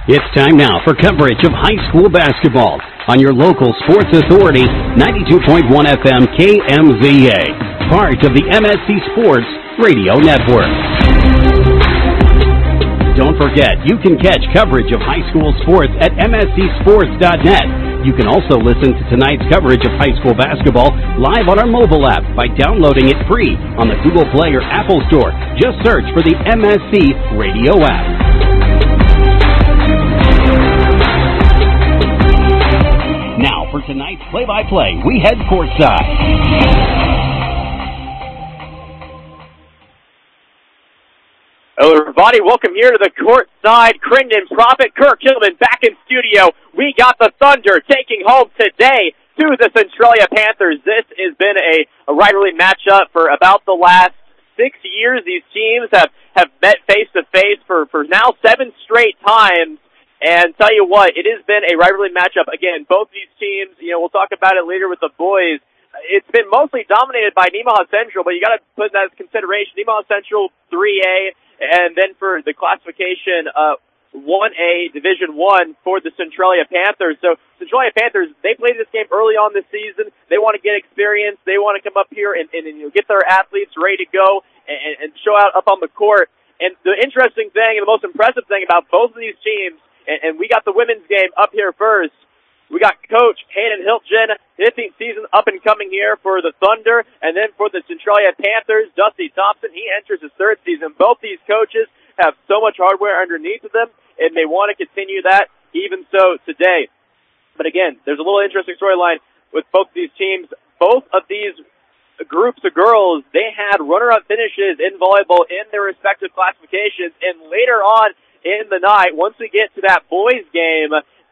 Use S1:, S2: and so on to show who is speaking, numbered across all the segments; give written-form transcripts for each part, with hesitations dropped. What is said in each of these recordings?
S1: It's time now for coverage of high school basketball on your local sports authority, 92.1 FM KMZA, part of the MSC Sports Radio Network. Don't forget, you can catch coverage of high school sports at mscsports.net. You can also listen to tonight's coverage of high school basketball live on our mobile app by downloading it free on the Google Play or Apple Store. Just search for the MSC Radio app. Now, for tonight's play-by-play, we head courtside.
S2: Hello, everybody. Welcome here to the courtside. Crittenden Prophet, Kirk Hillman back in studio. We got the Thunder taking home today to the Centralia Panthers. This has been a rivalry matchup for about the last 6 years. These teams have met face-to-face for now 7 straight times. And tell you what, it has been a rivalry matchup. Again, both these teams, we'll talk about it later with the boys. It's been mostly dominated by Nemaha Central, but you got to put that as consideration. Nemaha Central 3A, and then for the classification 1A Division 1 for the Centralia Panthers. So Centralia Panthers, they played this game early on this season. They want to get experience. They want to come up here and get their athletes ready to go and show out up on the court. And the interesting thing and the most impressive thing about both of these teams, and we got the women's game up here first. We got Coach Hayden Hiltgen, 15th season up and coming here for the Thunder, and then for the Centralia Panthers, Dusty Thompson, he enters his 3rd season. Both these coaches have so much hardware underneath of them, and they want to continue that, even so today. But again, there's a little interesting storyline with both these teams. Both of these groups of girls, they had runner-up finishes in volleyball in their respective classifications, and later on in the night, once we get to that boys game,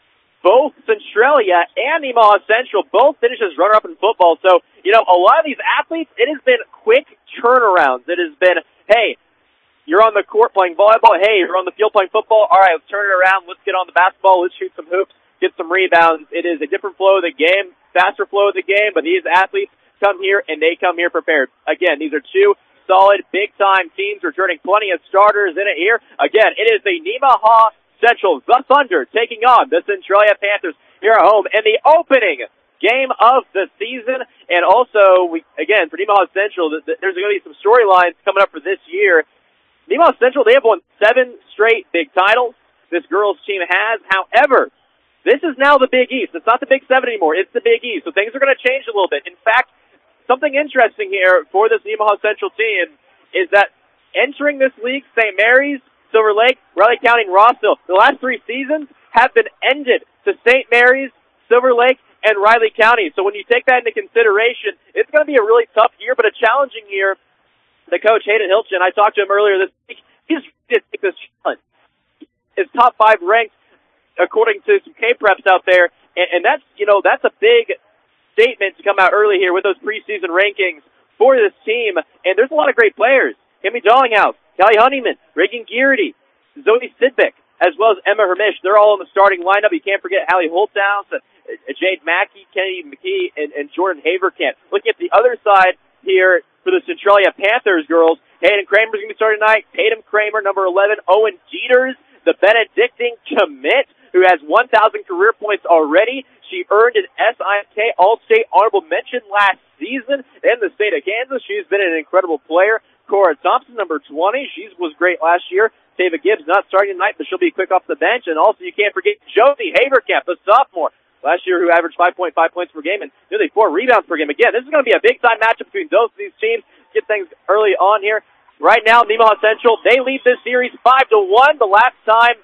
S2: both Centralia and Nemaha Central both finish as runner-up in football. So, a lot of these athletes, it has been quick turnarounds. It has been, hey, you're on the court playing volleyball. Hey, you're on the field playing football. All right, let's turn it around. Let's get on the basketball. Let's shoot some hoops, get some rebounds. It is a different flow of the game, faster flow of the game, but these athletes come here, and they come here prepared. Again, these are two solid, big-time teams returning plenty of starters in it here. Again, it is the Nemaha Central, the Thunder, taking on the Centralia Panthers here at home in the opening game of the season. And also, again, for Nemaha Central, there's going to be some storylines coming up for this year. Nemaha Central, they have won 7 straight big titles. This girls' team has. However, this is now the Big East. It's not the Big 7 anymore. It's the Big East. So things are going to change a little bit. In fact, something interesting here for this Nemaha Central team is that entering this league, St. Mary's, Silver Lake, Riley County, and Rossville, the last 3 seasons have been ended to St. Mary's, Silver Lake, and Riley County. So when you take that into consideration, it's going to be a really tough year, but a challenging year. The coach, Hayden Hiltgen, I talked to him earlier this week. He's ready to take this challenge. His top 5 ranked according to some K-Preps out there, and that's, that's a big statement to come out early here with those preseason rankings for this team. And there's a lot of great players. Kimmy Dollinghouse, Kelly Honeyman, Reagan Gearty, Zoe Sidbick, as well as Emma Hermish. They're all in the starting lineup. You can't forget Hallie Holthouse, Jade Mackey, Kennedy McKee, and Jordan Haverkamp. Looking at the other side here for the Centralia Panthers girls, Hayden Kramer's going to be starting tonight. Tatum Kramer, number 11. Owen Dieters, the Benedictine commit, who has 1,000 career points already. She earned an SIK All-State Honorable Mention last season in the state of Kansas. She's been an incredible player. Cora Thompson, number 20. She was great last year. Tava Gibbs not starting tonight, but she'll be quick off the bench. And also, you can't forget Josie Haverkamp, the sophomore, last year who averaged 5.5 points per game and nearly 4 rebounds per game. Again, this is going to be a big-time matchup between both of these teams. Get things early on here. Right now, Nemaha Central, they lead this series 5-1. The last time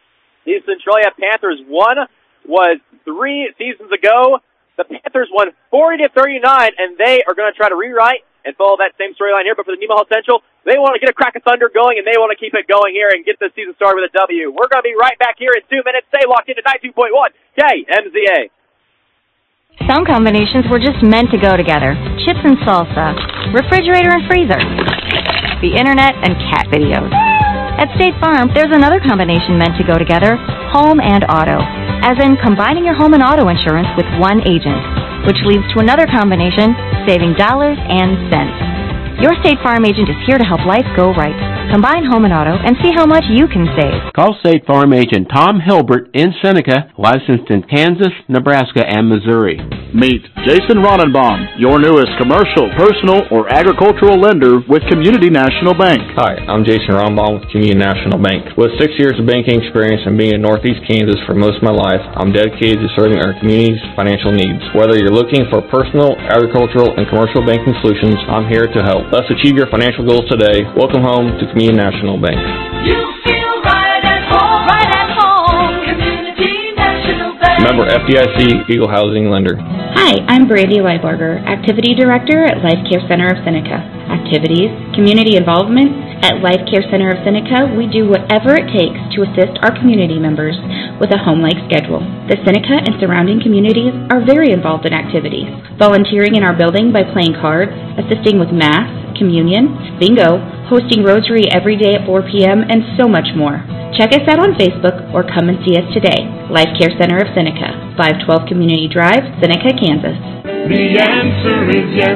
S2: the Centralia Panthers won was 3 seasons ago. The Panthers won 40-39, and they are going to try to rewrite and follow that same storyline here. But for the Nemaha Central, they want to get a crack of thunder going, and they want to keep it going here and get the season started with a W. We're going to be right back here in 2 minutes. Stay locked into 92.1 KMZA.
S3: Some combinations were just meant to go together. Chips and salsa, refrigerator and freezer, the internet and cat videos. At State Farm, there's another combination meant to go together, home and auto, as in combining your home and auto insurance with one agent, which leads to another combination, saving dollars and cents. Your State Farm agent is here to help life go right. Combine home and auto and see how much you can save.
S4: Call State Farm agent Tom Hilbert in Seneca, licensed in Kansas, Nebraska, and Missouri.
S5: Meet Jason Ronenbaum, your newest commercial, personal, or agricultural lender with Community National Bank.
S6: Hi, I'm Jason Ronenbaum with Community National Bank. With 6 years of banking experience and being in Northeast Kansas for most of my life, I'm dedicated to serving our community's financial needs. Whether you're looking for personal, agricultural, and commercial banking solutions, I'm here to help. Let's achieve your financial goals today. Welcome home to Community National Bank.
S7: You feel right at home. Right at home. Community National Bank.
S6: Member FDIC, Eagle Housing Lender.
S8: Hi, I'm Brandy Leiborger, Activity Director at Life Care Center of Seneca. Activities, community involvement. At Life Care Center of Seneca, we do whatever it takes to assist our community members with a home-like schedule. The Seneca and surrounding communities are very involved in activities, volunteering in our building by playing cards, assisting with Mass, communion, bingo, hosting Rosary every day at 4 p.m., and so much more. Check us out on Facebook or come and see us today. Life Care Center of Seneca, 512 Community Drive, Seneca, Kansas.
S7: The answer is yes,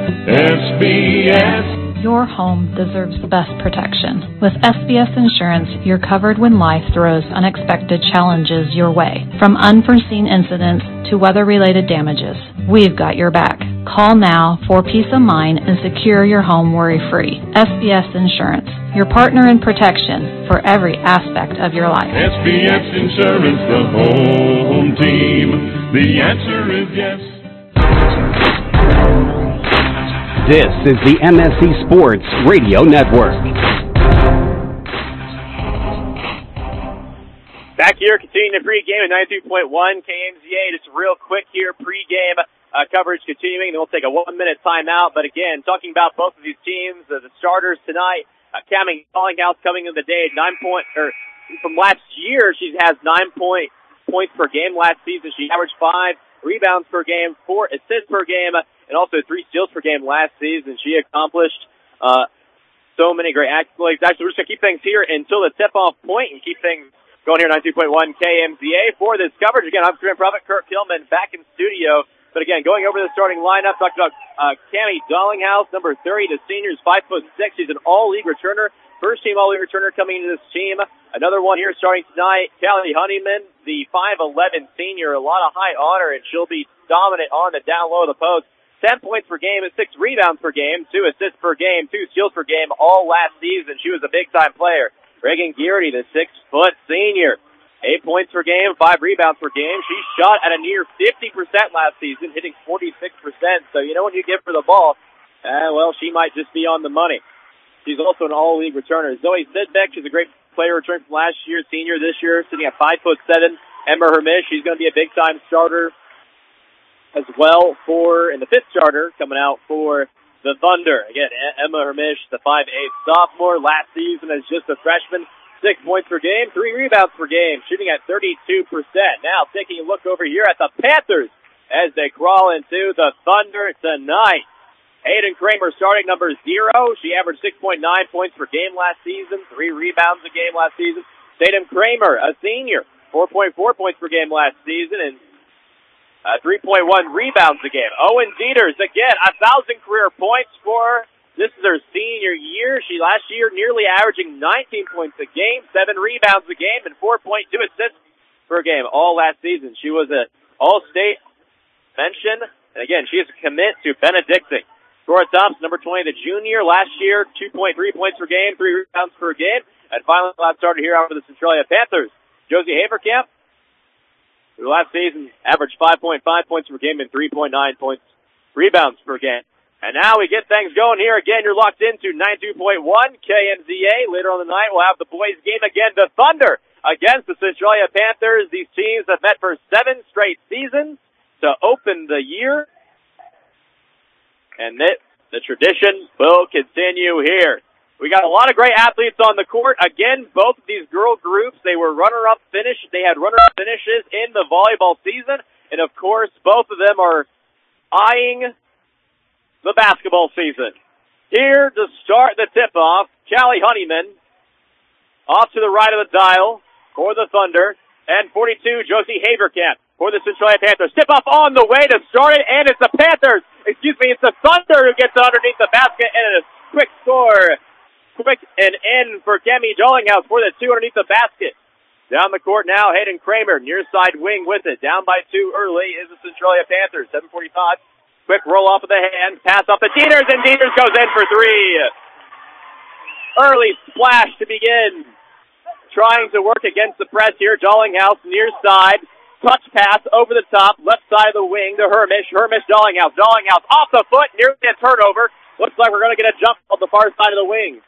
S7: SBS.
S9: Your home deserves the best protection. With SBS Insurance, you're covered when life throws unexpected challenges your way. From unforeseen incidents to weather-related damages, we've got your back. Call now for peace of mind and secure your home worry-free. SBS Insurance, your partner in protection for every aspect of your life.
S7: SBS Insurance, the home team. The answer is yes.
S1: This is the MSC Sports Radio Network.
S2: Back here, continuing the pregame at 92.1 KMZA. Just real quick here, pregame coverage continuing. Then we'll take a 1-minute timeout. But again, talking about both of these teams, the starters tonight, Cammie Dallinghouse coming in the day at from last year, she has 9 points per game. Last season, she averaged 5 rebounds per game, 4 assists per game, and also 3 steals per game last season. She accomplished so many great accolades. Actually, we're just going to keep things here until the tip-off point and keep things going here on 92.1 KMZA. For this coverage, again, I'm Corinne Prophet, Kurt Kilman, back in studio. But again, going over the starting lineup, talked about Cammie Dallinghouse, number 30, the senior, is 5'6". She's an all-league returner. First-team all-league returner coming into this team. Another one here starting tonight, Callie Honeyman, the 5'11" senior. A lot of high honor, and she'll be dominant on the down low of the post. 10 points per game and 6 rebounds per game, 2 assists per game, 2 steals per game, all last season. She was a big-time player. Reagan Gearty, the 6-foot senior, 8 points per game, 5 rebounds per game. She shot at a near 50% last season, hitting 46%. So, you know, when you give her the ball, well, she might just be on the money. She's also an all-league returner. Zoe Sidbeck, she's a great player returning from last year, senior this year, sitting at 5'7". Emma Hermish, she's going to be a big-time starter as well in the 5th starter coming out for the Thunder. Again, Emma Hermish, the 5'8" sophomore, last season as just a freshman, 6 points per game, 3 rebounds per game, shooting at 32%. Now taking a look over here at the Panthers as they crawl into the Thunder tonight. Hayden Kramer starting number 0. She averaged 6.9 points per game last season, 3 rebounds a game last season. Tatum Kramer, a senior, 4.4 points per game last season, and 3.1 rebounds a game. Owen Dieters, again, 1,000 career points this is her senior year. She last year nearly averaging 19 points a game, 7 rebounds a game, and 4.2 assists per game all last season. She was an all-state mention, and again, she is a commit to Benedictine. Cora Thompson, number 20, the junior, last year, 2.3 points per game, 3 rebounds per game, and finally last started here out for the Centralia Panthers. Josie Haverkamp, who last season averaged 5.5 points per game and 3.9 rebounds per game. And now we get things going here. Again, you're locked into 92.1 KMZA. Later on the night, we'll have the boys' game again. The Thunder against the Centralia Panthers. These teams have met for 7 straight seasons to open the year. And the tradition will continue here. We got a lot of great athletes on the court. Again, both of these girl groups, they were runner-up finish. They had runner-up finishes in the volleyball season. And, of course, both of them are eyeing the basketball season. Here to start the tip-off, Callie Honeyman off to the right of the dial for the Thunder, and 42, Josie Haverkamp for the Centralia Panthers. Tip-off on the way to start it, and it's the Panthers. It's the Thunder who gets underneath the basket, and a quick score quick and in for Kemi Dollinghouse for the 2 underneath the basket. Down the court now, Hayden Kramer, near side wing with it. Down by 2 early is the Centralia Panthers. 7:45. Quick roll off of the hand, pass off to Dieters, and Dieters goes in for 3. Early splash to begin. Trying to work against the press here. Dollinghouse near side. Touch pass over the top, left side of the wing to Hermish. Hermish, Dollinghouse. Dollinghouse off the foot, nearly a turnover. Looks like we're going to get a jump on the far side of the wing.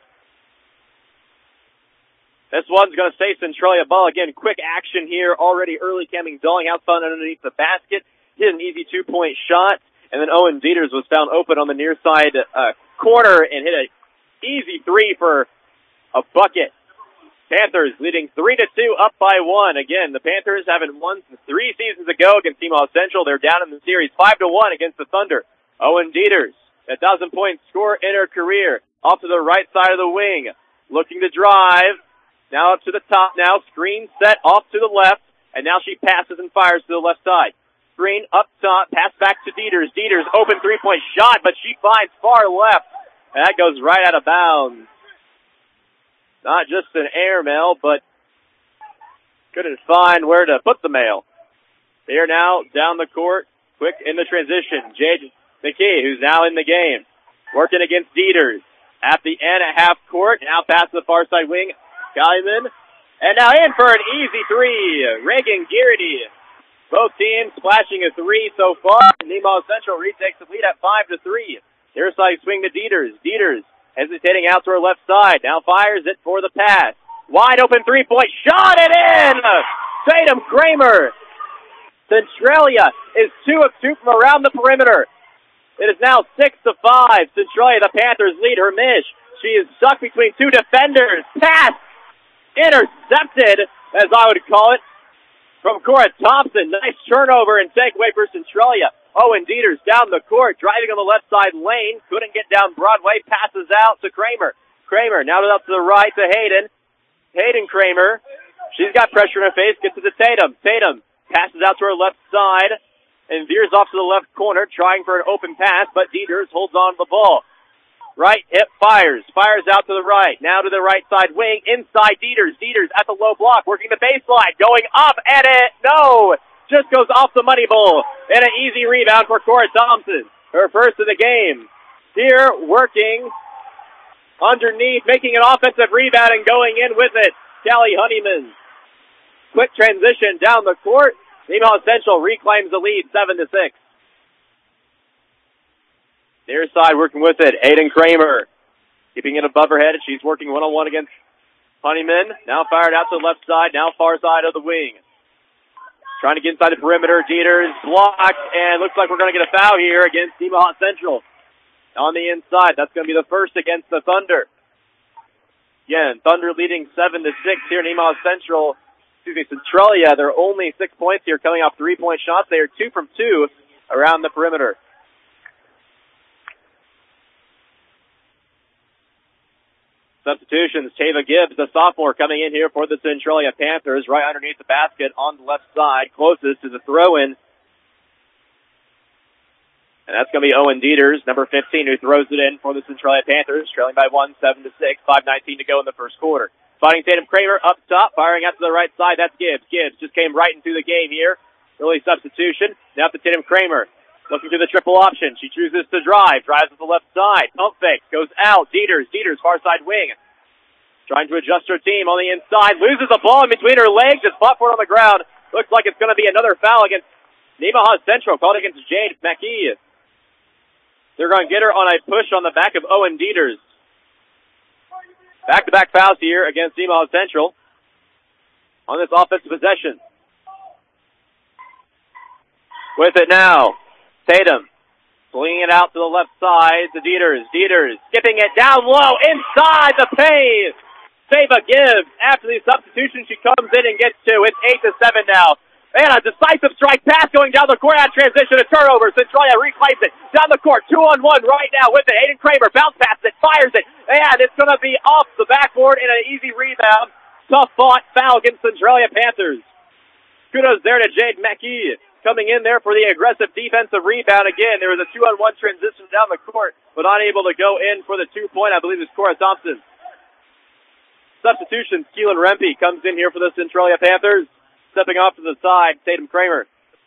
S2: This one's going to stay Centralia ball. Again, quick action here already early. Kemi Dollinghouse found underneath the basket. Hit an easy 2-point shot. And then Owen Dieters was found open on the near side corner and hit an easy 3 for a bucket. Panthers leading 3-2, up by 1. Again, the Panthers haven't won since 3 seasons ago against Nemaha Central. They're down in the series 5-1 against the Thunder. Owen Dieters, 1,000-point score in her career. Off to the right side of the wing. Looking to drive. Now up to the top now. Screen set off to the left. And now she passes and fires to the left side. Screen up top. Pass back to Dieters. Dieters, open 3-point shot, but she finds far left. And that goes right out of bounds. Not just an air mail, but couldn't find where to put the mail. They are now down the court. Quick in the transition. Jade McKee, who's now in the game. Working against Dieters. At the end at half court. Now past the far side wing. Guyman. And now in for an easy 3. Reagan Garrity. Both teams splashing a 3 so far. Nemaha Central retakes the lead at 5-3. Near side swing to Dieters. Dieters hesitating out to her left side. Now fires it for the pass. Wide open 3-point shot and in! Tatum Kramer. Centralia is 2 of 2 from around the perimeter. It is now 6-5. Centralia, the Panthers lead her Mish. She is stuck between 2 defenders. Pass intercepted, as I would call it, from Cora Thompson. Nice turnover and takeaway for Centralia. Owen Dieters down the court, driving on the left side lane. Couldn't get down Broadway. Passes out to Kramer. Kramer now up to the right to Hayden. Hayden Kramer. She's got pressure in her face. Gets it to Tatum. Tatum passes out to her left side and veers off to the left corner, trying for an open pass, but Dieters holds on to the ball. Right hip fires. Fires out to the right. Now to the right side wing. Inside Dieters. Dieters at the low block. Working the baseline. Going up at it. No! Just goes off the money bowl. And an easy rebound for Cora Thompson. Her first of the game. Here working underneath. Making an offensive rebound and going in with it. Callie Honeyman. Quick transition down the court. Nemaha Central reclaims the lead 7-6. Near side working with it. Hayden Kramer. Keeping it above her head. She's working one-on-one against Honeyman. Now fired out to the left side. Now far side of the wing. Trying to get inside the perimeter. Dieters blocked. And looks like we're going to get a foul here against Nemaha Central. On the inside. That's going to be the first against the Thunder. Again, Thunder leading 7-6 here. Nemaha Central. Centralia. They're only 6 points here coming off 3-point shots. They are 2 from 2 around the perimeter. Substitutions, Tava Gibbs, the sophomore, coming in here for the Centralia Panthers, right underneath the basket on the left side, closest to the throw-in. And that's going to be Owen Dieters, number 15, who throws it in for the Centralia Panthers, trailing by 1, 7-6, 5:19 to go in the first quarter. Fighting Tatum Kramer up top, firing out to the right side, that's Gibbs. Gibbs just came right into the game here. Early substitution, now to Tatum Kramer. Looking to the triple option. She chooses to drive. Drives to the left side. Pump fake. Goes out. Dieters, far side wing. Trying to adjust her team on the inside. Loses the ball in between her legs. Just fought for it on the ground. Looks like it's going to be another foul against Nemaha Central. Called against Jade McKee. They're going to get her on a push on the back of Owen Dieters. Back-to-back fouls here against Nemaha Central on this offensive possession. With it now. Tatum, swinging it out to the left side to Dieters. Dieters, skipping it down low, inside the paint. Tava Gibbs, after the substitution, she comes in and gets 2. It's 8-7 now. And a decisive strike pass going down the court out transition, a turnover. Centralia reclaims it down the court, 2-on-1 right now with it. Hayden Kramer bounce passes it, fires it, and it's going to be off the backboard in an easy rebound. Tough fought foul against Centralia Panthers. Kudos there to Jade McKee. Coming in there for the aggressive defensive rebound again. There was a 2-on-1 transition down the court, but unable to go in for the 2-point. I believe it's Cora Thompson. Substitutions, Keelan Rempe comes in here for the Centralia Panthers. Stepping off to the side, Tatum Kramer.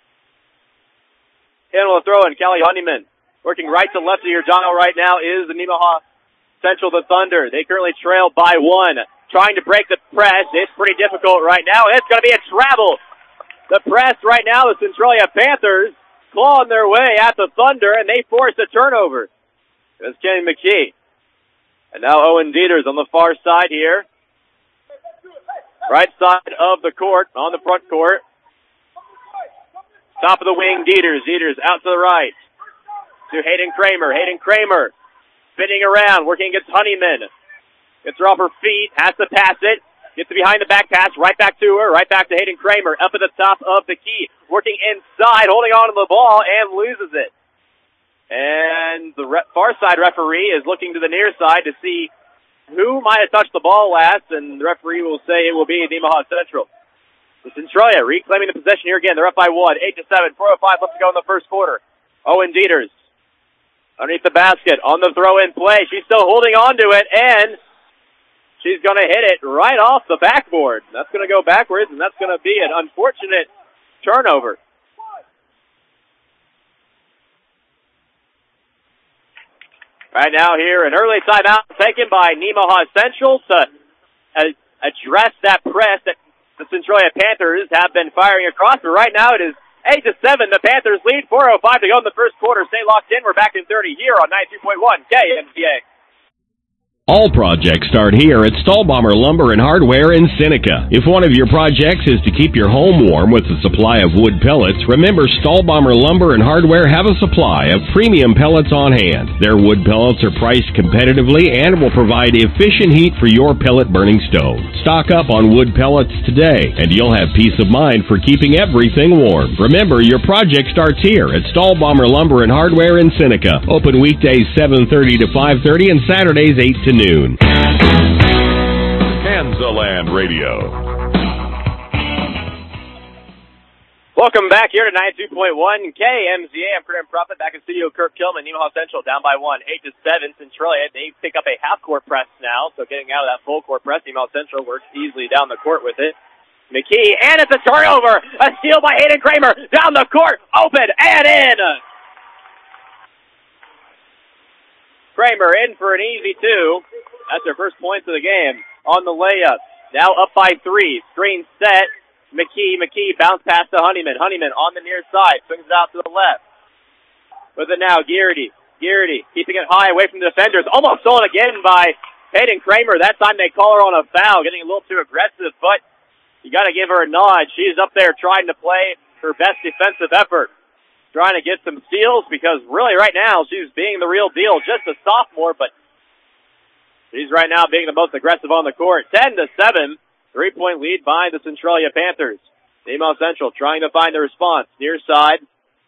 S2: Handle the throw in, Callie Honeyman. Working right to left here, John right now is the Nemaha Central, the Thunder. They currently trail by 1. Trying to break the press. It's pretty difficult right now. It's going to be a travel. The press right now, the Centralia Panthers clawing their way at the Thunder, and they force a turnover. It's Kenny McKee. And now Owen Dieters on the far side here. Right side of the court, on the front court. Top of the wing, Dieters. Dieters out to the right. To Hayden Kramer. Hayden Kramer spinning around, working against Honeyman. Gets her off her feet, has to pass it. Gets it behind the back pass, right back to her, right back to Hayden Kramer. Up at the top of the key, working inside, holding on to the ball, and loses it. And the far side referee is looking to the near side to see who might have touched the ball last, and the referee will say it will be Nemaha Central. The Centralia reclaiming the possession here again. They're up by 1, 8-7, 4:05 left to go in the first quarter. Owen Dieters underneath the basket on the throw-in play. She's still holding on to it, and she's going to hit it right off the backboard. That's going to go backwards, and that's going to be an unfortunate turnover. Right now here, an early timeout taken by Nemaha Central to address that press that the Centralia Panthers have been firing across. But right now it is 8-7. The Panthers lead, 4:05 to go in the first quarter. Stay locked in. We're back in 30 here on 92.1 KMCA.
S10: All projects start here at Stahlbomber Lumber and Hardware in Seneca. If one of your projects is to keep your home warm with a supply of wood pellets, remember Stahlbomber Lumber and Hardware have a supply of premium pellets on hand. Their wood pellets are priced competitively and will provide efficient heat for your pellet burning stove. Stock up on wood pellets today, and you'll have peace of mind for keeping everything warm. Remember, your project starts here at Stahlbomber Lumber and Hardware in Seneca. Open weekdays 7:30 to 5:30 and Saturdays 8 to noon.
S7: Kansaland Radio.
S2: Welcome back here to 92.1 KMZA. I'm Graham Prophet back in studio. Kirk Kilman, Nemaha Central down by 1, 8-7. Centralia, they pick up a half-court press now, so getting out of that full-court press, Nemaha Central works easily down the court with it. McKee, and it's a turnover! A steal by Hayden Kramer! Down the court, open, and in! Kramer in for an easy 2. That's her first points of the game on the layup. Now up by 3. Screen set. McKee bounce pass to Honeyman. Honeyman on the near side. Swings it out to the left. With it now, Geardy keeping it high away from the defenders. Almost stolen again by Hayden Kramer. That time they call her on a foul, getting a little too aggressive, but you got to give her a nod. She's up there trying to play her best defensive effort. Trying to get some steals because really right now she's being the real deal. Just a sophomore, but she's right now being the most aggressive on the court. 10-7, 3-point lead by the Centralia Panthers. Nemaha Central trying to find the response. Near side.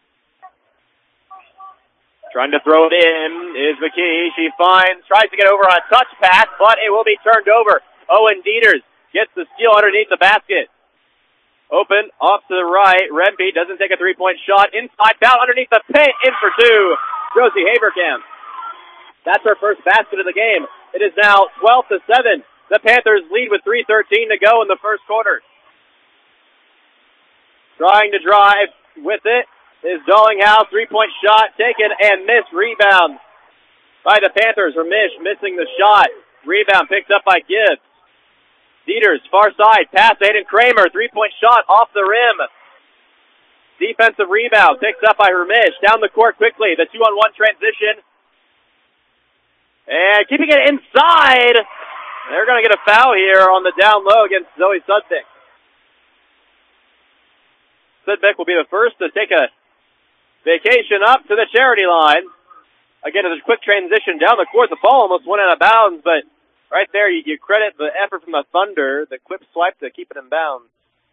S2: Trying to throw it in is McKee. She tries to get over on a touch pass, but it will be turned over. Owen Dieters gets the steal underneath the basket. Open, off to the right. Rempe doesn't take a 3-point shot. Inside, foul underneath the paint. In for 2. Josie Haberkamp. That's her first basket of the game. It is now 12-7. The Panthers lead with 3:13 to go in the first quarter. Trying to drive with it is Dollinghouse. 3-point shot taken and missed. Rebound by the Panthers. Ramish missing the shot. Rebound picked up by Gibbs. Dieters, far side, pass to Hayden Kramer, 3-point shot off the rim. Defensive rebound, picked up by Ramish. Down the court quickly, the 2-on-1 transition. And keeping it inside. They're going to get a foul here on the down low against Zoe Sudbeck. Sudbeck will be the first to take a vacation up to the charity line. Again, it's a quick transition down the court. The ball almost went out of bounds, but right there, you credit the effort from the Thunder, the quick swipe to keep it in bounds.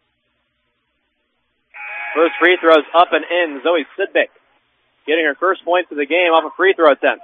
S2: First free throws up and in. Zoe Sidbick getting her first points of the game off a free throw attempt.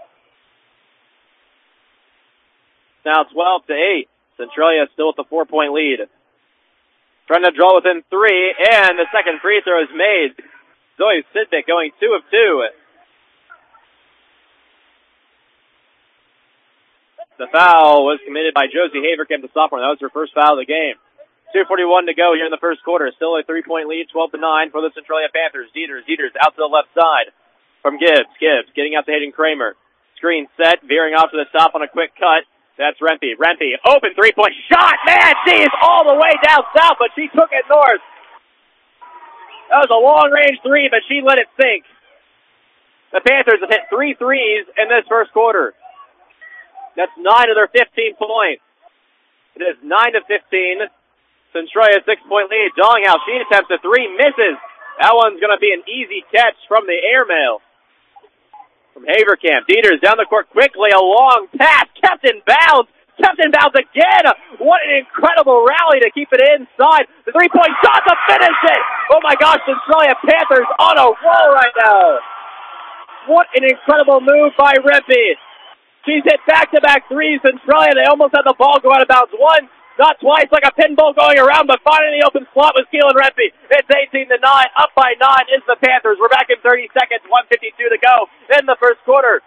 S2: Now 12-8. Centralia still with the 4-point lead. Trying to draw within 3, and the second free throw is made. Zoe Sidbick going 2 of 2. The foul was committed by Josie Haverkamp, the sophomore. That was her first foul of the game. 2:41 to go here in the first quarter. Still a 3-point lead, 12-9 for the Centralia Panthers. Dieters out to the left side from Gibbs. Gibbs getting out to Hayden Kramer. Screen set, veering off to the top on a quick cut. That's Rempe. Rempe, open three-point shot. Man, she is all the way down south, but she took it north. That was a long-range three, but she let it sink. The Panthers have hit 3 threes in this first quarter. That's 9 of their 15 points. It is 9-15. Centralia 6-point lead. Donghouse, she attempts a three, misses. That one's going to be an easy catch from the airmail. From Haverkamp. Dieters down the court quickly. A long pass. Kept in bounds. Kept in bounds again. What an incredible rally to keep it inside. The three-point shot to finish it. Oh my gosh, Centralia Panthers on a roll right now. What an incredible move by Rempe. She's hit back-to-back threes. Centralia, they almost had the ball go out of bounds once, not twice, like a pinball going around, but finding the open slot was Keelan Rempe. It's 18-9. Up by 9 is the Panthers. We're back in 30 seconds, 1:52 to go in the first quarter.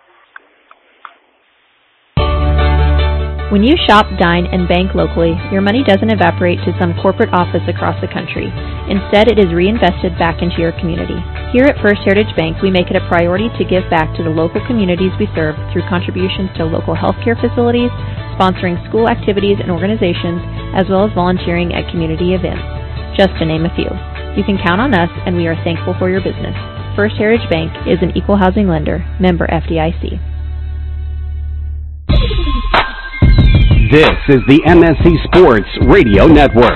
S11: When you shop, dine, and bank locally, your money doesn't evaporate to some corporate office across the country. Instead, it is reinvested back into your community. Here at First Heritage Bank, we make it a priority to give back to the local communities we serve through contributions to local healthcare facilities, sponsoring school activities and organizations, as well as volunteering at community events, just to name a few. You can count on us, and we are thankful for your business. First Heritage Bank is an equal housing lender, member FDIC.
S1: This is the MSC Sports Radio Network.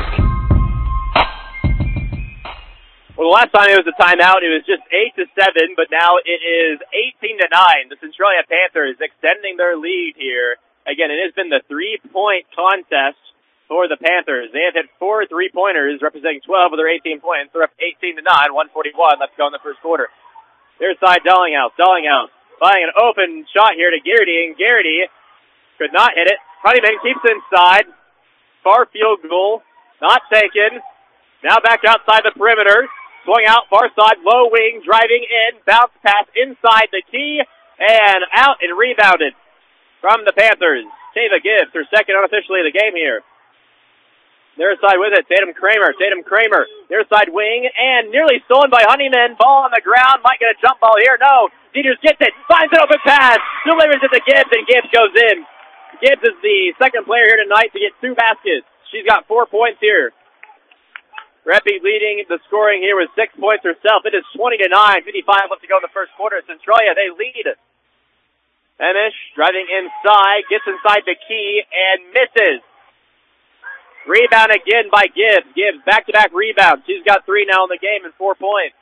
S2: Well, the last time it was a timeout, it was just 8-7, but now it is 18-9. The Centralia Panthers extending their lead here. Again, it has been the 3-point contest for the Panthers. They have hit 4 3-pointers, representing 12 of their 18 points. They're up 18-9, 1:41 left to go in the first quarter. Their side, Dellinghouse. Dellinghouse finding an open shot here to Garrity, and Garrity could not hit it. Honeyman keeps it inside. Far field goal. Not taken. Now back outside the perimeter. Swung out far side. Low wing. Driving in. Bounce pass inside the key. And out and rebounded from the Panthers. Tava Gibbs, her second unofficially of the game here. Their side with it. Tatum Kramer. Their side wing. And nearly stolen by Honeyman. Ball on the ground. Might get a jump ball here. No. Dieters gets it. Finds an open pass. Delivers it to Gibbs. And Gibbs goes in. Gibbs is the second player here tonight to get 2 baskets. She's got 4 points here. Rempe leading the scoring here with 6 points herself. It is 20-9, 55 left to go in the first quarter. Centralia, they lead. Emish driving inside, gets inside the key, and misses. Rebound again by Gibbs. Gibbs, back-to-back rebounds. She's got 3 now in the game and 4 points.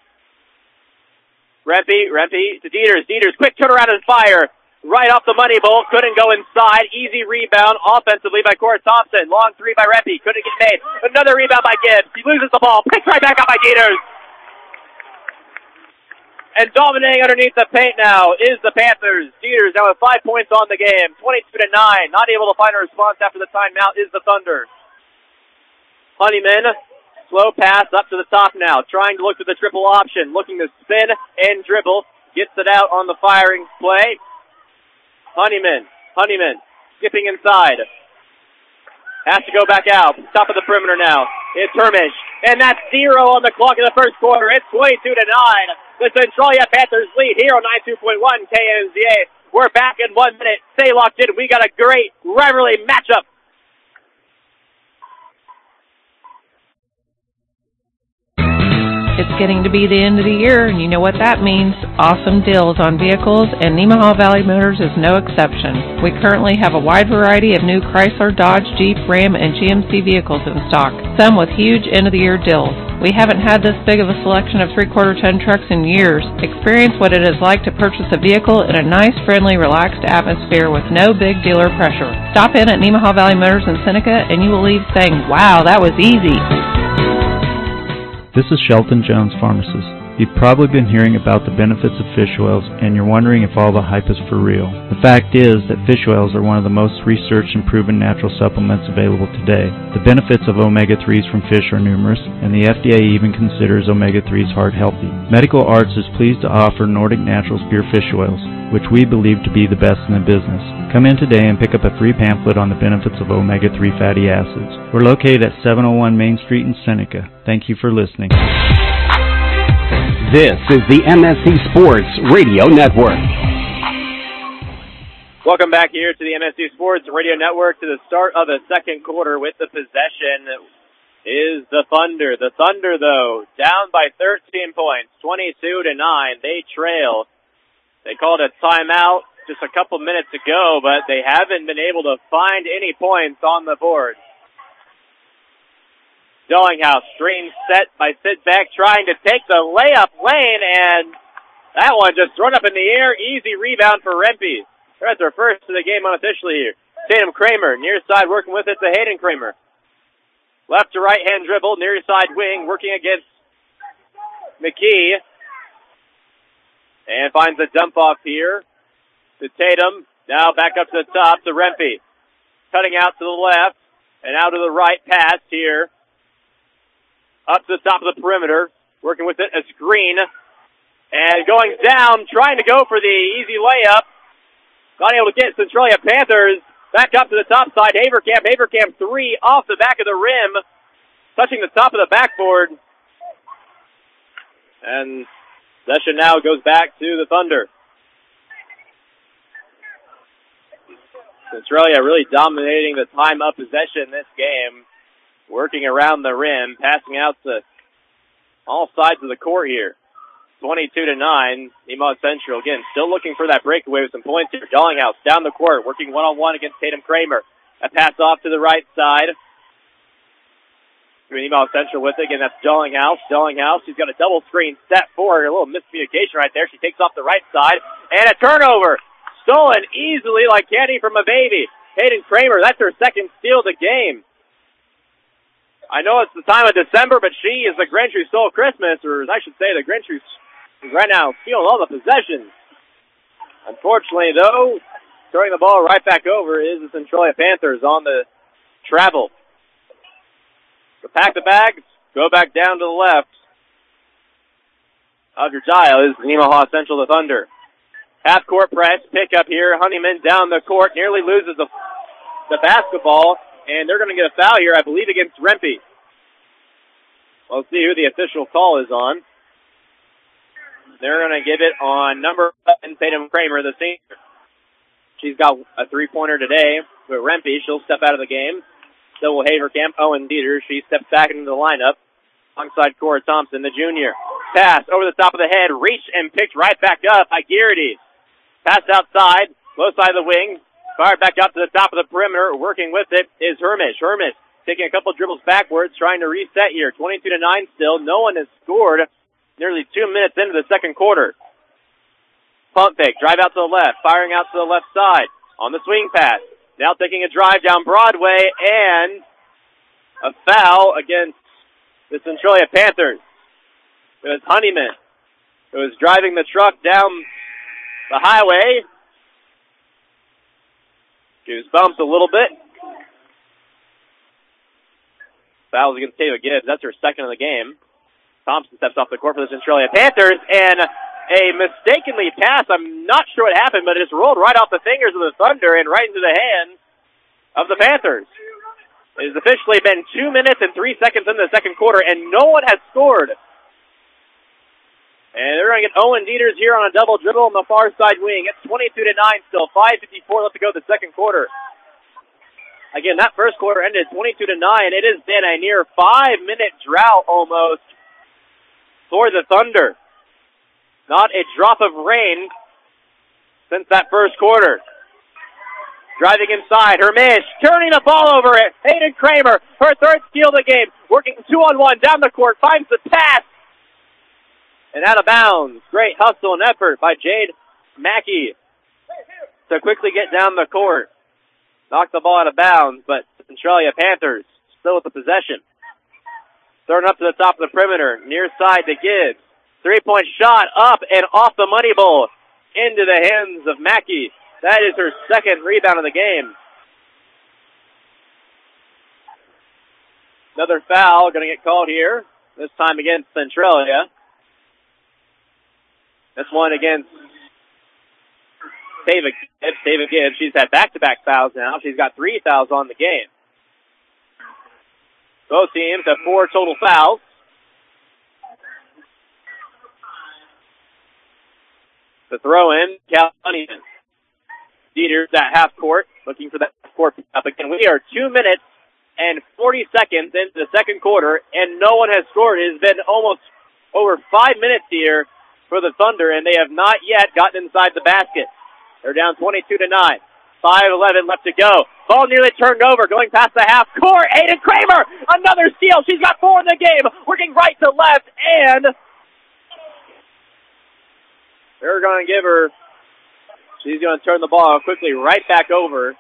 S2: Rempe to Dieters. Dieters, quick turnaround and fire. Right off the money bowl, couldn't go inside. Easy rebound offensively by Cora Thompson. Long three by Rempe, couldn't get made. Another rebound by Gibbs. He loses the ball, picked right back up by Dieters. And dominating underneath the paint now is the Panthers. Dieters now with 5 points on the game, 22-9. Not able to find a response after the timeout is the Thunder. Honeyman, slow pass up to the top now, trying to look for the triple option, looking to spin and dribble. Gets it out on the firing play. Honeyman, skipping inside. Has to go back out. Top of the perimeter now. It's Hermish. And that's 0 on the clock in the first quarter. It's 22-9. The Centralia Panthers lead here on 92.1 KMZA. We're back in 1 minute. Stay locked in. We got a great rivalry matchup.
S9: It's getting to be the end of the year, and you know what that means. Awesome deals on vehicles, and Nemaha Valley Motors is no exception. We currently have a wide variety of new Chrysler, Dodge, Jeep, Ram, and GMC vehicles in stock, some with huge end-of-the-year deals. We haven't had this big of a selection of 3/4 ton trucks in years. Experience what it is like to purchase a vehicle in a nice, friendly, relaxed atmosphere with no big dealer pressure. Stop in at Nemaha Valley Motors in Seneca, and you will leave saying, wow, that was easy.
S12: This is Shelton Jones, pharmacist. You've probably been hearing about the benefits of fish oils, and you're wondering if all the hype is for real. The fact is that fish oils are one of the most researched and proven natural supplements available today. The benefits of omega-3s from fish are numerous, and the FDA even considers omega-3s heart healthy. Medical Arts is pleased to offer Nordic Naturals pure fish oils, which we believe to be the best in the business. Come in today and pick up a free pamphlet on the benefits of omega-3 fatty acids. We're located at 701 Main Street in Seneca. Thank you for listening.
S1: This is the MSC Sports Radio Network.
S2: Welcome back here to the MSC Sports Radio Network to the start of the second quarter. With the possession is the Thunder. The Thunder, though, down by 13 points, 22-9. They trail. They called a timeout just a couple minutes ago, but they haven't been able to find any points on the board. Dillinghouse, strange set by Sidbeck, trying to take the layup lane, and that one just thrown up in the air. Easy rebound for Rempe. That's our first of the game unofficially here. Tatum Kramer, near side working with it to Hayden Kramer. Left to right hand dribble, near side wing, working against McKee. And finds a dump off here to Tatum. Now back up to the top to Rempe. Cutting out to the left and out to the right, pass here. Up to the top of the perimeter, working with it, a screen. And going down, trying to go for the easy layup. Not able to get Centralia Panthers back up to the top side. Haverkamp. Haverkamp 3 off the back of the rim, touching the top of the backboard. And possession now goes back to the Thunder. Centralia really dominating the time of possession this game. Working around the rim, passing out to all sides of the court here. 22-9, Emau Central, again, still looking for that breakaway with some points here. Dillinghouse down the court, working one-on-one against Tatum Kramer. A pass off to the right side. Emau Central with it, again, that's Dillinghouse. Dillinghouse, she's got a double screen set for her. A little miscommunication right there. She takes off the right side, and a turnover. Stolen easily like candy from a baby. Hayden Kramer, that's her second steal of the game. I know it's the time of December, but she is the Grinch who stole Christmas, or I should say the Grinch who's right now stealing all the possessions. Unfortunately, though, throwing the ball right back over is the Centralia Panthers on the travel. So pack the bags, go back down to the left of your dial is Nemaha Central, the Thunder. Half-court press, pick up here. Honeyman down the court, nearly loses the basketball, and they're going to get a foul here, I believe, against Rempe. We'll see who the official call is on. They're going to give it on number 11, Tatum Kramer, the senior. She's got a three-pointer today. But Rempe, she'll step out of the game. So will Haverkamp. Owen Dieter, she steps back into the lineup. Alongside Cora Thompson, the junior. Pass over the top of the head. Reached and picked right back up by Garrity. Pass outside. Low side of the wing. Fired back up to the top of the perimeter. Working with it is Hermish. Hermish taking a couple dribbles backwards, trying to reset here. 22-9 still. No one has scored. Nearly 2 minutes into the second quarter. Pump fake, drive out to the left, firing out to the left side on the swing pass. Now taking a drive down Broadway, and a foul against the Centralia Panthers. It was Honeyman who was driving the truck down the highway. Goosebumps a little bit. Foul against Taylor Gibbs. That's her second of the game. Thompson steps off the court for the Centralia Panthers, and a mistakenly pass. I'm not sure what happened, but it just rolled right off the fingers of the Thunder and right into the hands of the Panthers. It has officially been 2 minutes and 3 seconds into the second quarter, and no one has scored. And they're going to get Owen Dieters here on a double dribble on the far side wing. It's 22-9 still, 5:54 left to go the second quarter. Again, that first quarter ended 22-9. It has been a near 5-minute drought almost for the Thunder. Not a drop of rain since that first quarter. Driving inside, Hermish turning the ball over it. Hayden Kramer, her third steal of the game, working 2-on-1 down the court, finds the pass, and out of bounds. Great hustle and effort by Jade Mackey to quickly get down the court. Knocked the ball out of bounds, but Centralia Panthers still with the possession. Thrown up to the top of the perimeter, near side to Gibbs. 3-point shot up and off the money bowl into the hands of Mackey. That is her second rebound of the game. Another foul going to get called here, this time against Centralia. This one against Tava Gibbs. She's had back-to-back fouls now. She's got 3 fouls on the game. Both teams have 4 total fouls. The throw-in, Cal Huntington. Dieters at half court, looking for that court up again. We are 2 minutes and 40 seconds into the second quarter, and no one has scored. It has been almost over 5 minutes here for the Thunder, and they have not yet gotten inside the basket. They're down 22-9. 5:11 left to go. Ball nearly turned over, going past the half court. Hayden Kramer, another steal. She's got 4 in the game, working right to left, and they're going to give her, she's going to turn the ball quickly right back over.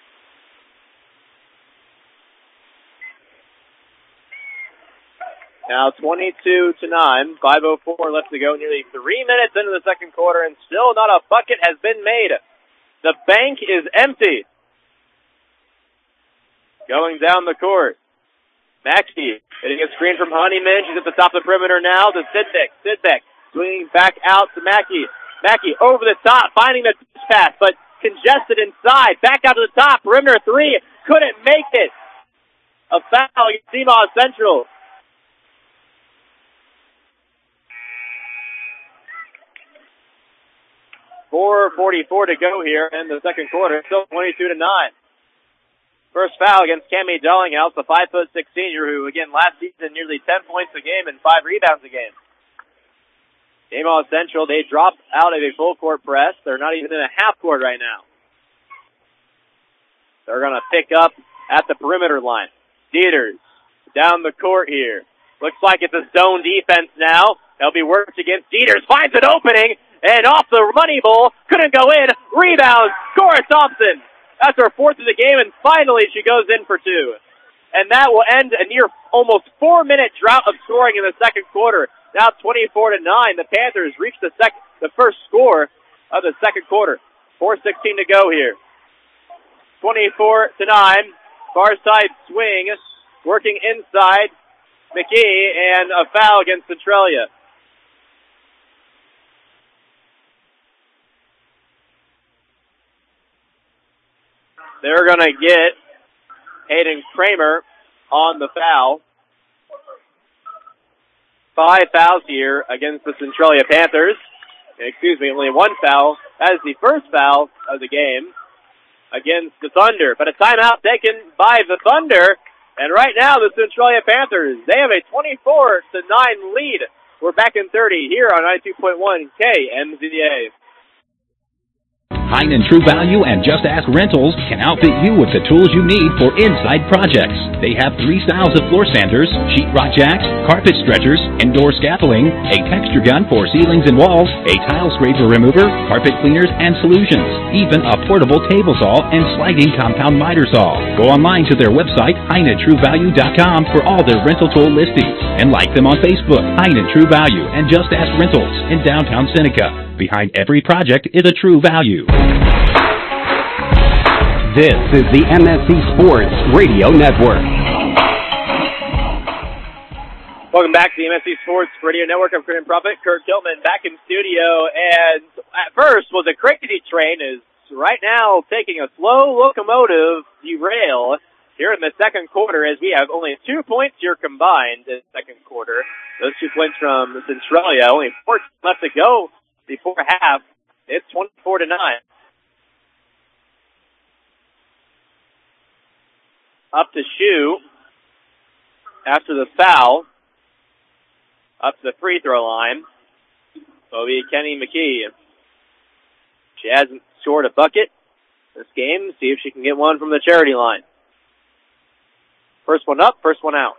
S2: Now 22-9, 5:04 left to go, nearly 3 minutes into the second quarter, and still not a bucket has been made. The bank is empty. Going down the court. Mackey getting a screen from Honeyman. She's at the top of the perimeter now to Sidbeck. Sidbeck swinging back out to Mackey. Mackey over the top, finding the pass, but congested inside. Back out to the top. Perimeter 3. Couldn't make it. A foul against Seamoss Central. .4:44 to go here in the second quarter. Still 22-9. First foul against Cammie Dallinghouse, the 5'6" senior who, again, last season nearly 10 points a game and 5 rebounds a game. Seamoss Central, they dropped out of a full court press. They're not even in a half court right now. They're going to pick up at the perimeter line. Dieters down the court here. Looks like it's a zone defense now. They'll be worked against. Dieters finds an opening. And off the money bowl, couldn't go in. Rebound, Cora Thompson. That's her 4th of the game, and finally she goes in for 2. And that will end a near almost 4-minute drought of scoring in the second quarter. Now 24-9. The Panthers reach the first score of the second quarter. 4:16 to go here. 24-9. Far side swing, working inside McKee, and a foul against Centralia. They're going to get Hayden Kramer on the foul. 5 fouls here against the Centralia Panthers. Excuse me, only 1 foul. That is the first foul of the game against the Thunder. But a timeout taken by the Thunder. And right now, the Centralia Panthers, they have a 24-9 lead. We're back in 30 here on 92.1 KMZA.
S13: Hein and True Value and Just Ask Rentals can outfit you with the tools you need for inside projects. They have 3 styles of floor sanders, sheetrock jacks, carpet stretchers, indoor scaffolding, a texture gun for ceilings and walls, a tile scraper remover, carpet cleaners, and solutions, even a portable table saw and sliding compound miter saw. Go online to their website, HeinandTrueValue.com, for all their rental tool listings, and like them on Facebook, Hein and True Value and Just Ask Rentals in downtown Seneca. Behind every project is a True Value.
S1: This is the MSC Sports Radio Network.
S2: Welcome back to the MSC Sports Radio Network. I'm Creighton Prophet, Kurt Kiltman, back in studio. And at first was a crazy train, is right now taking a slow locomotive derail here in the second quarter, as we have only 2 points here combined in the second quarter. Those 2 points from Centralia, only 4 left to go before half. It's 24-9. Up to shoot after the foul. Up to the free throw line. Will be Kenny McKee. She hasn't scored a bucket this game. See if she can get one from the charity line. First one up, first one out.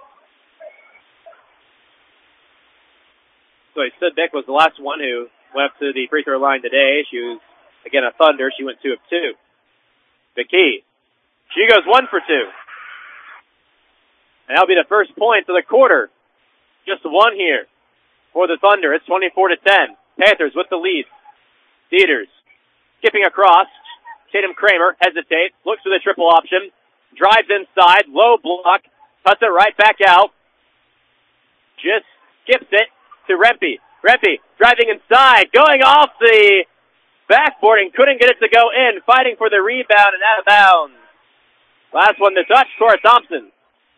S2: So Sidbeck was the last one who went up to the free throw line today. She was, again, a Thunder. She went 2 of 2. McKee. She goes 1 for 2. And that'll be the first point of the quarter. Just 1 here for the Thunder. It's 24-10. Panthers with the lead. Dieters skipping across. Tatum Kramer hesitates, looks for the triple option, drives inside, low block, cuts it right back out. Just skips it to Rempe. Rempe driving inside, going off the Backboarding, couldn't get it to go in, fighting for the rebound and out of bounds. Last one to touch, Cora Thompson.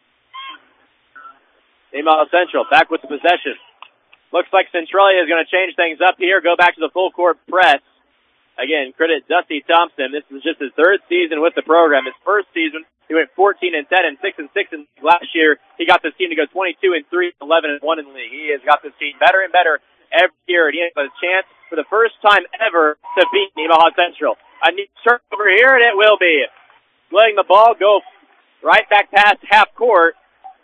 S2: Nemaha Central back with the possession. Looks like Centralia is going to change things up here, go back to the full court press. Again, credit Dusty Thompson. This is just his third season with the program. His first season, he went 14-10 and 6-6 in last year. He got this team to go 22-3, 11-1 in the league. He has got this team better and better every year, and he has a chance for the first time ever to beat Nemaha Central. A neat turnover here, and it will be. Letting the ball go right back past half court.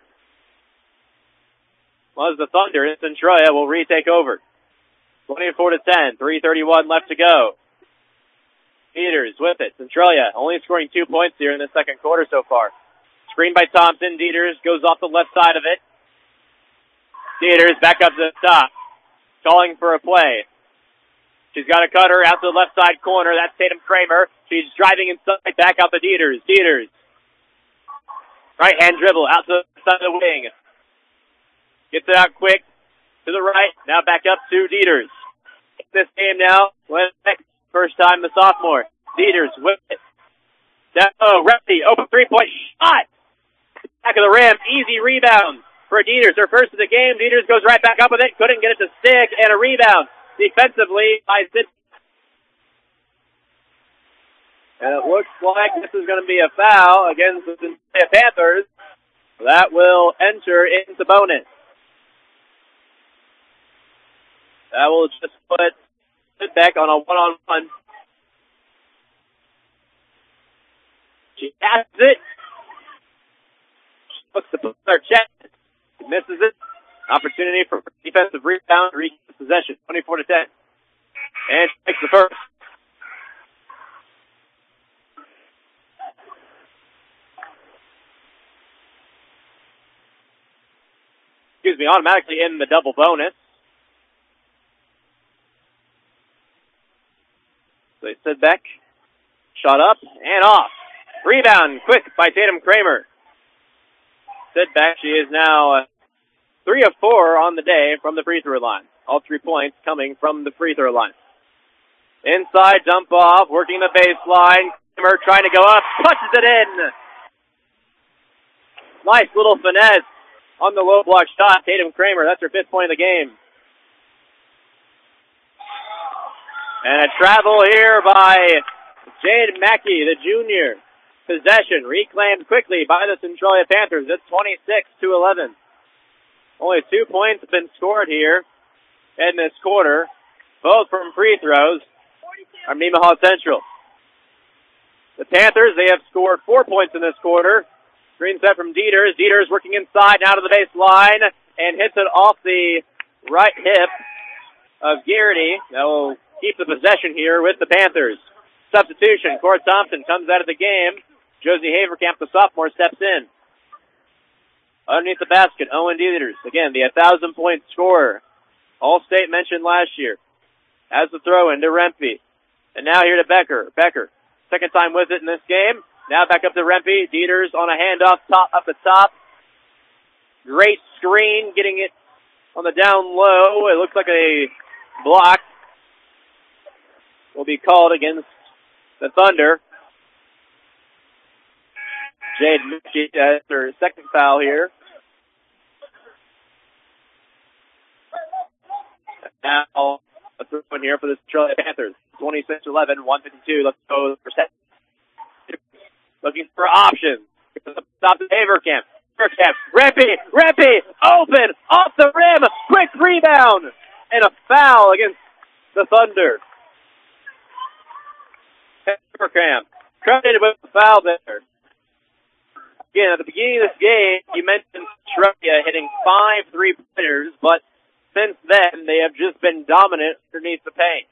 S2: Was the Thunder, and Centralia will retake over. 24-10, 3:31 left to go. Dieters with it. Centralia only scoring 2 points here in the second quarter so far. Screen by Thompson. Dieters goes off the left side of it. Dieters back up to the top. Calling for a play. She's got a cutter out to the left side corner. That's Tatum Kramer. She's driving inside, back out to Dieters. Dieters. Right hand dribble out to the side of the wing. Gets it out quick to the right. Now back up to Dieters. This game now. First time the sophomore. Dieters with it. Repti, open three-point shot. Back of the rim. Easy rebound for Dieters. Her first of the game. Dieters goes right back up with it. Couldn't get it to stick. And a rebound defensively by Sid. And it looks like this is going to be a foul against the Cincinnati Panthers. That will enter into bonus. That will just put Sidbeck on a one-on-one. She has it. Looks to put her chest. Misses it. Opportunity for defensive rebound. Reach possession. 24-10. And she takes the first. Excuse me, automatically in the double bonus. So Sidbeck, shot up and off. Rebound, quick by Tatum Kramer. Sidbeck, she is now 3 of 4 on the day from the free throw line. All 3 points coming from the free throw line. Inside dump off, working the baseline. Kramer trying to go up, punches it in. Nice little finesse on the low block shot. Tatum Kramer, that's her 5th point of the game. And a travel here by Jade Mackey, the junior. Possession reclaimed quickly by the Centralia Panthers. It's 26-11. Only 2 points have been scored here in this quarter, both from free throws from Nemaha Central. The Panthers, they have scored 4 points in this quarter. Screen set from Dieters. Dieters working inside now to the baseline and hits it off the right hip of Garrity. That will keep the possession here with the Panthers. Substitution. Cora Thompson comes out of the game. Josie Haverkamp, the sophomore, steps in. Underneath the basket, Owen Dieters. Again, the 1,000-point scorer. All-state mentioned last year. Has the throw into Rempe. And now here to Becker. Becker, second time with it in this game. Now back up to Rempe. Dieters on a handoff up the top. Great screen, getting it on the down low. It looks like a block will be called against the Thunder. Jade Mitchie has her second foul here. Now, a third one here for the Centralia Panthers. 26-11, 1:52. Let's go for set. Looking for options. Stop the Haverkamp. Rempe, open, off the rim, quick rebound, and a foul against the Thunder. Haverkamp, credited with the foul there. Again, at the beginning of this game, you mentioned Centralia hitting 5 3-pointers, but since then, they have just been dominant underneath the paint.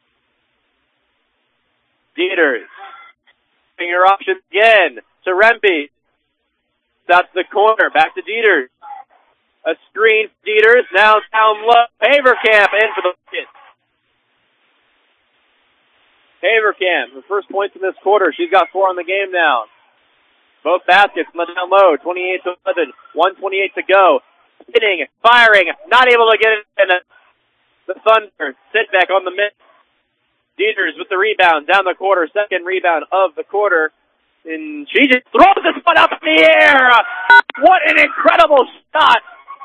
S2: Dieters, finger options again to Rempe. Out to the corner, back to Dieters. A screen, Dieters, now down low. Haverkamp in for the bucket. Haverkamp, the first points in this quarter. She's got 4 on the game now. Both baskets on the down low, 28-11, 1:28 to go. Hitting, firing, not able to get it in. The Thunder sit back on the mid. Dieters with the rebound down the quarter, second rebound of the quarter. And she just throws this one up in the air. What an incredible shot.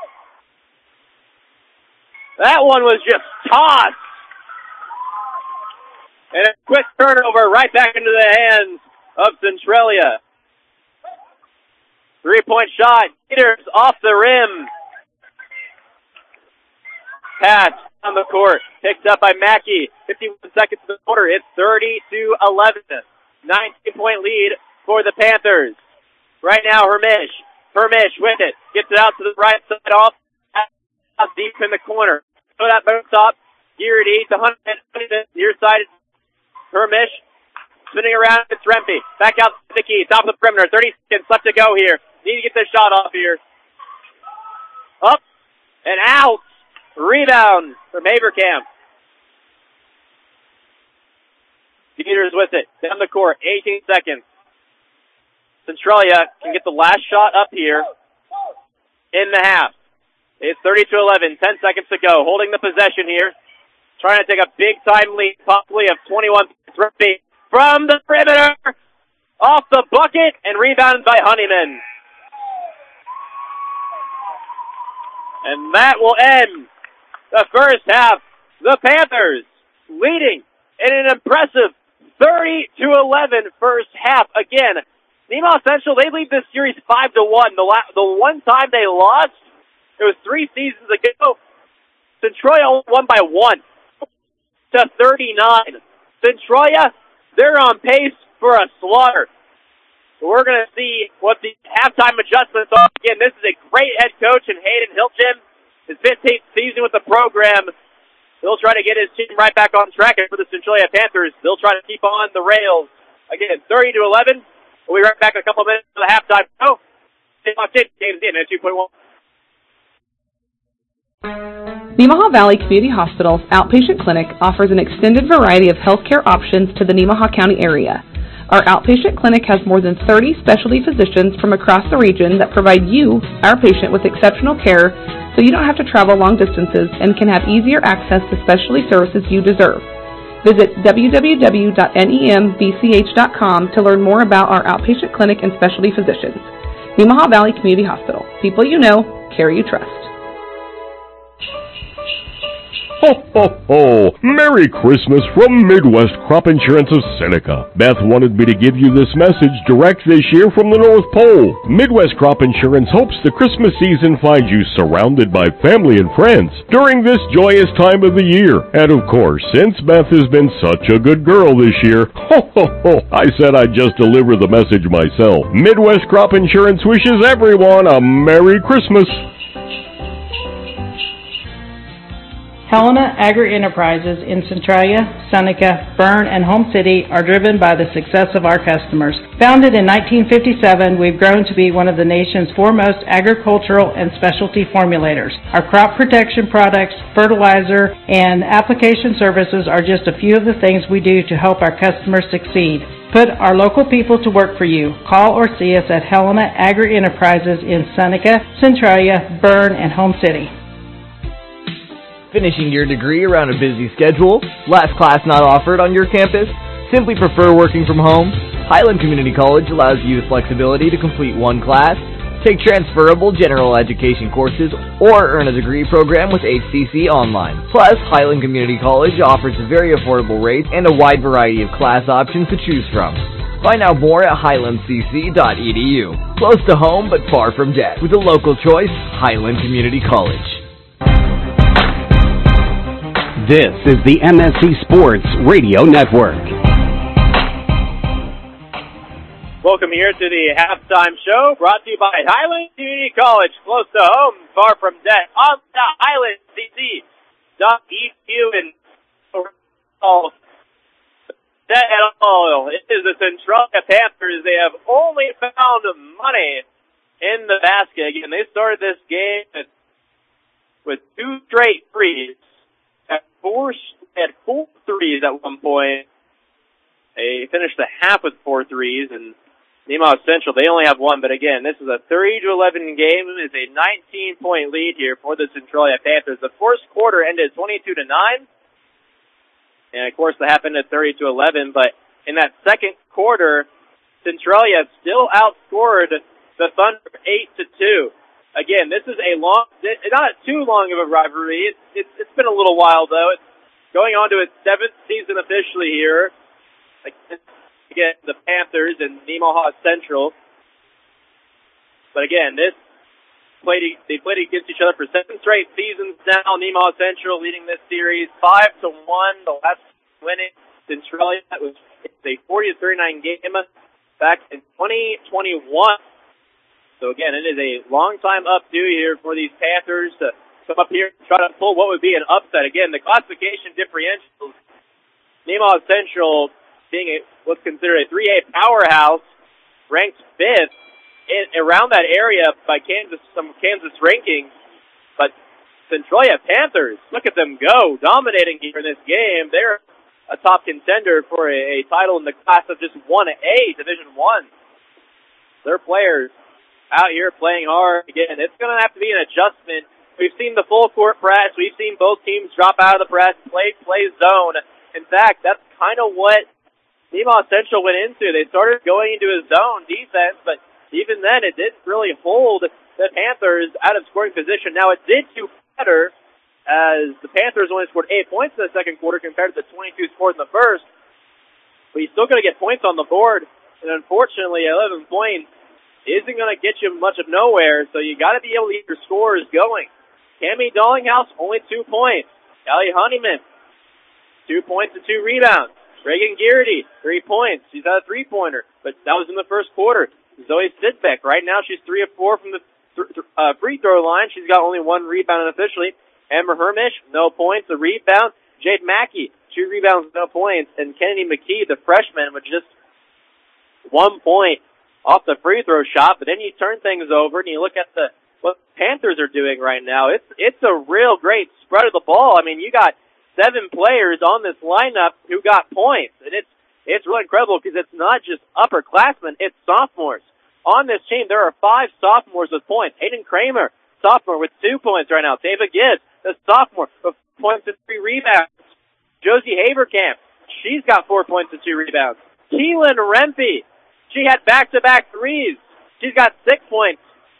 S2: That one was just tossed. And a quick turnover right back into the hands of Centralia. 3-point shot. Dieters off the rim. Pass on the court. Picked up by Mackey. 51 seconds in the quarter. It's 30-11. 19-point lead for the Panthers. Right now, Hermish. Hermish with it. Gets it out to the right side off. Deep in the corner. So that moves up. Geardy to Huntington. Near side. Hermish. Spinning around. It's Rempe. Back out to the key. Top of the perimeter. 30 seconds left to go here. Need to get this shot off here. Up and out. Rebound from Haverkamp. Dieters with it. Down the court. 18 seconds. Centralia can get the last shot up here in the half. It's 30-11. 10 seconds to go. Holding the possession here. Trying to take a big-time lead, possibly of 21 points. From the perimeter. Off the bucket and rebounded by Honeyman. And that will end the first half. The Panthers leading in an impressive 30-11 first half. Again, Nemaha Central, they lead this series 5-1. The one time they lost, it was 3 seasons ago. Centralia won by 1-39. Centralia, they're on pace for a slaughter. We're going to see what the halftime adjustments are. Again, this is a great head coach in Hayden Hilton. His 15th season with the program. He'll try to get his team right back on track. And for the Centralia Panthers, they'll try to keep on the rails. Again, 30-11. We'll be right back in a couple of minutes for the halftime show. Game's in at 2.1.
S14: Nemaha Valley Community Hospital's outpatient clinic offers an extended variety of healthcare options to the Nemaha County area. Our outpatient clinic has more than 30 specialty physicians from across the region that provide you, our patient, with exceptional care so you don't have to travel long distances and can have easier access to specialty services you deserve. Visit www.nembch.com to learn more about our outpatient clinic and specialty physicians. Nemaha Valley Community Hospital. People you know, care you trust.
S15: Ho, ho, ho! Merry Christmas from Midwest Crop Insurance of Seneca. Beth wanted me to give you this message direct this year from the North Pole. Midwest Crop Insurance hopes the Christmas season finds you surrounded by family and friends during this joyous time of the year. And of course, since Beth has been such a good girl this year, ho, ho, ho, I said I'd just deliver the message myself. Midwest Crop Insurance wishes everyone a Merry Christmas.
S16: Helena Agri-Enterprises in Centralia, Seneca, Berne, and Home City are driven by the success of our customers. Founded in 1957, we've grown to be one of the nation's foremost agricultural and specialty formulators. Our crop protection products, fertilizer, and application services are just a few of the things we do to help our customers succeed. Put our local people to work for you. Call or see us at Helena Agri-Enterprises in Seneca, Centralia, Berne, and Home City.
S17: Finishing your degree around a busy schedule? Last class not offered on your campus? Simply prefer working from home? Highland Community College allows you the flexibility to complete one class, take transferable general education courses, or earn a degree program with HCC Online. Plus, Highland Community College offers very affordable rates and a wide variety of class options to choose from. Find out more at highlandcc.edu. Close to home but far from debt. With a local choice, Highland Community College.
S1: This is the MSC Sports Radio Network.
S2: Welcome here to the halftime show, brought to you by Highland Community College, close to home, far from debt, on the highlandcc.edu and all. Debt at all. It is the Centralia Panthers. They have only found money in the basket. Again, they started this game with 2 straight threes. Had 4 threes at one point. They finished the half with 4 threes, and Nemaha Central, they only have 1. But again, this is a 30-11 game. It's a 19-point lead here for the Centralia Panthers. The first quarter ended 22-9. And, of course, that happened at 30-11. But in that second quarter, Centralia still outscored the Thunder 8-2. Again, this is not too long of a rivalry. It's been a little while, though. It's going on to its 7th season officially here against the Panthers and Nemaha Central. But again, they played against each other for 7 straight seasons now. Nemaha Central leading this series 5-1. The last winning Centralia was a 40-39 game back in 2021. So again, it is a long time updue here for these Panthers to come up here and try to pull what would be an upset. Again, the classification differentials, Nemaha Central being what's considered a 3A powerhouse, ranked 5th around that area by some Kansas rankings. But Centralia Panthers, look at them go, dominating here in this game. They're a top contender for a title in the class of just 1A, Division I. Their players out here playing hard. Again, it's going to have to be an adjustment. We've seen the full court press. We've seen both teams drop out of the press, play zone. In fact, that's kind of what Nemaha Central went into. They started going into a zone defense, but even then it didn't really hold the Panthers out of scoring position. Now, it did do better as the Panthers only scored 8 points in the second quarter compared to the 22 scored in the first. But you're still going to get points on the board, and unfortunately, 11 points isn't going to get you much of nowhere, so you got to be able to get your scores going. Cammie Dallinghouse, only 2 points. Allie Honeyman, 2 points and 2 rebounds. Reagan Garrity, 3 points. She's had a three-pointer, but that was in the first quarter. Zoe Sidbeck, right now she's 3 of 4 from the free throw line. She's got only 1 rebound officially. Amber Hermish, no points, a rebound. Jade Mackey, 2 rebounds, no points. And Kennedy McKee, the freshman, with just 1 point off the free throw shot. But then you turn things over and you look at what Panthers are doing right now. It's a real great spread of the ball. I mean, you got 7 players on this lineup who got points, and it's really incredible because it's not just upperclassmen, it's sophomores. On this team, there are 5 sophomores with points. Hayden Kramer, sophomore, with 2 points right now. David Gibbs, the sophomore, with points and 3 rebounds. Josie Haverkamp, she's got 4 points and 2 rebounds. Keelan Rempe, she had back-to-back threes. She's got 6 points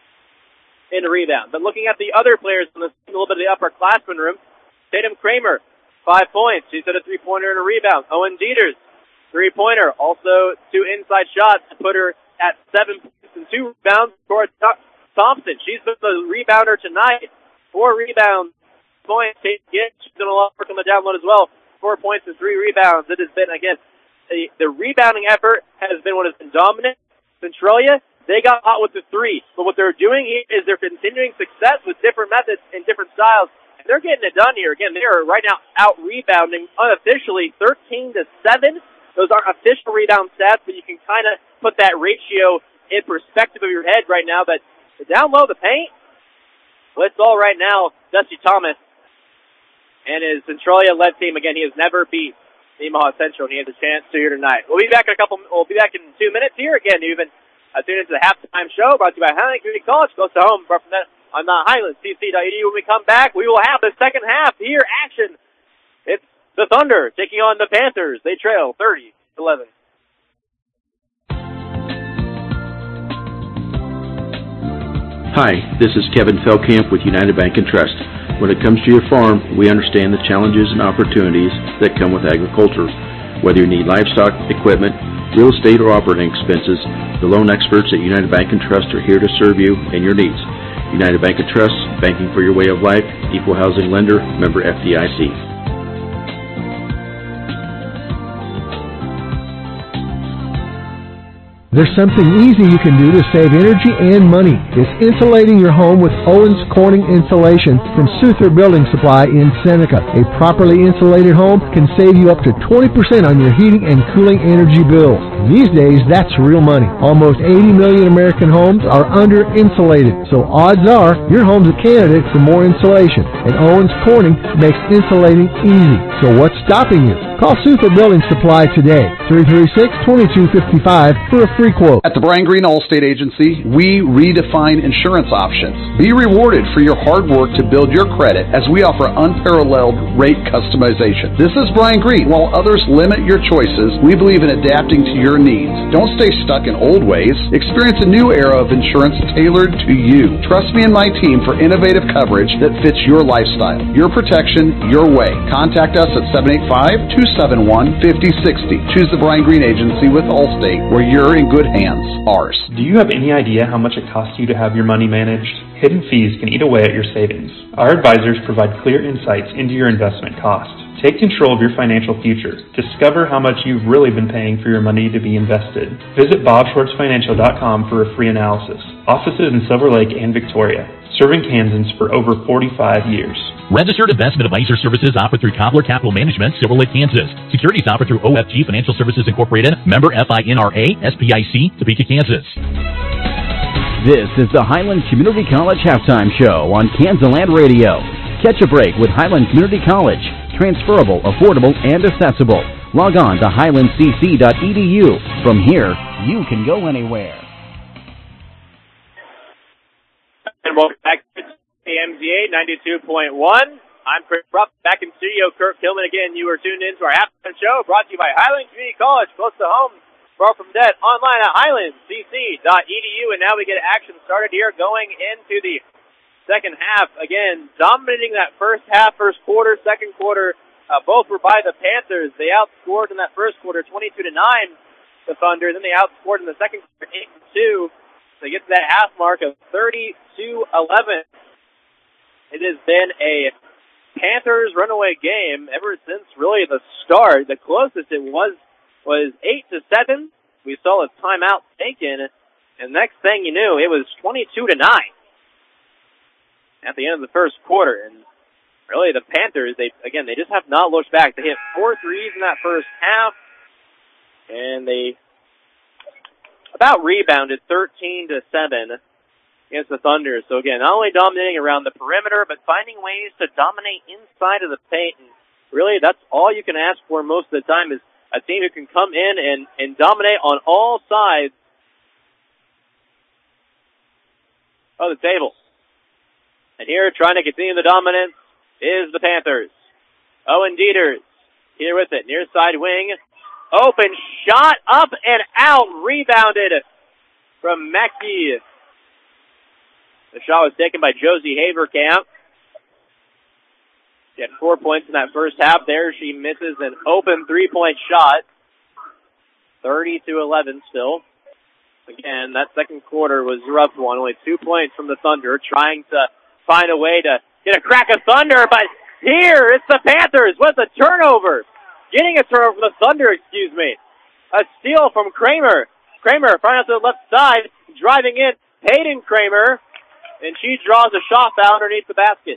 S2: in a rebound. But looking at the other players in a little bit of the upperclassmen room, Tatum Kramer, 5 points. She's had a 3-pointer and a rebound. Owen Dieters, 3-pointer. Also 2 inside shots to put her at 7 points and 2 rebounds. Cora Thompson, she's been the rebounder tonight. 4 rebounds, points. Tate Gibbs, she's done a lot of work on the down low as well. 4 points and 3 rebounds. It has been, again, the rebounding effort has been what has been dominant. Centralia, they got hot with the 3. But what they're doing here is they're continuing success with different methods and different styles. And they're getting it done here. Again, they are right now out-rebounding unofficially 13-7. Those aren't official rebound stats, but you can kind of put that ratio in perspective of your head right now. But down low, the paint, well, it's all right now. Dusty Thomas and his Centralia-led team, again, he has never beat Nemaha Central, and he has a chance to here tonight. We'll be back in 2 minutes here. Again, you've been tuned into the halftime show brought to you by Highland Community College, close to home. From that on HighlandCC.edu. When we come back, we will have the second half here action. It's the Thunder taking on the Panthers. They trail 30-11.
S4: Hi, this is Kevin Feldkamp with United Bank and Trust. When it comes to your farm, we understand the challenges and opportunities that come with agriculture. Whether you need livestock, equipment, real estate, or operating expenses, the loan experts at United Bank and Trust are here to serve you and your needs. United Bank and Trust, banking for your way of life, equal housing lender, member FDIC.
S18: There's something easy you can do to save energy and money. It's insulating your home with Owens Corning Insulation from Souther Building Supply in Seneca. A properly insulated home can save you up to 20% on your heating and cooling energy bills. These days, that's real money. Almost 80 million American homes are under-insulated, so odds are your home's a candidate for more insulation. And Owens Corning makes insulating easy. So what's stopping you? Call Suther Building Supply today, 336-2255 for a free quote.
S19: At the Brian Green Allstate Agency, we redefine insurance options. Be rewarded for your hard work to build your credit as we offer unparalleled rate customization. This is Brian Green. While others limit your choices, we believe in adapting to your needs. Don't stay stuck in old ways. Experience a new era of insurance tailored to you. Trust me and my team for innovative coverage that fits your lifestyle, your protection, your way. Contact us at 785-271-5060. Choose the Brian Green Agency with Allstate, where you're in good hands. Ours.
S20: Do you have any idea how much it costs you to have your money managed? Hidden fees can eat away at your savings. Our advisors provide clear insights into your investment costs. Take control of your financial future. Discover how much you've really been paying for your money to be invested. Visit bobschwartzfinancial.com for a free analysis. Offices in Silver Lake and Victoria. Serving Kansans for over 45 years.
S21: Registered Investment Advisor Services offered through Cobbler Capital Management, Silver Lake, Kansas. Securities offered through OFG Financial Services Incorporated, member FINRA, SPIC, Topeka, Kansas.
S22: This is the Highland Community College Halftime Show on Kansas Radio. Catch a break with Highland Community College. Transferable, affordable, and accessible. Log on to highlandcc.edu. From here, you can go anywhere.
S2: And welcome back to KMZA 92.1. I'm Chris Rupp, back in studio. Kirk Hillman again. You are tuned in to our halftime show brought to you by Highland Community College, close to home, far from debt. Online at highlandcc.edu. And now we get action started here going into the second half. Again, dominating that first half, first quarter, second quarter. Both were by the Panthers. They outscored in that first quarter 22-9 the Thunder. Then they outscored in the second quarter 8-2. They get to that half mark of 32-11. It has been a Panthers runaway game ever since really the start. The closest it was 8-7. We saw a timeout taken, and next thing you knew, it was 22-9 at the end of the first quarter. And really the Panthers, they just have not looked back. They hit 4 threes in that first half, and they about rebounded 13-7 against the Thunder. So again, not only dominating around the perimeter, but finding ways to dominate inside of the paint. And really, that's all you can ask for most of the time, is a team who can come in and dominate on all sides of the table. And here, trying to continue the dominance, is the Panthers. Owen Dieters here with it, near side wing. Open shot, up and out, rebounded from Mackey. The shot was taken by Josie Haverkamp. She had 4 points in that first half. There she misses an open three-point shot. 30-11 still. Again, that second quarter was a rough one. Only 2 points from the Thunder, trying to find a way to get a crack of Thunder, but here it's the Panthers with a turnover. Getting a turnover from the Thunder, excuse me. A steal from Kramer. Kramer finds out to the left side, driving in Hayden Kramer, and she draws a shot foul underneath the basket.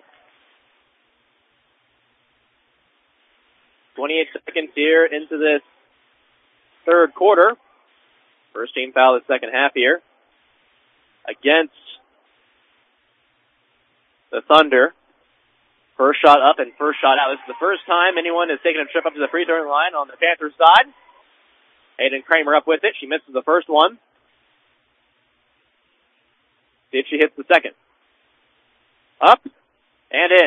S2: 28 seconds here into this third quarter. First team foul of the second half here against the Thunder. First shot up and first shot out. This is the first time anyone has taken a trip up to the free throw line on the Panthers side. Hayden Kramer up with it. She misses the first one. See if she hits the second. Up and in.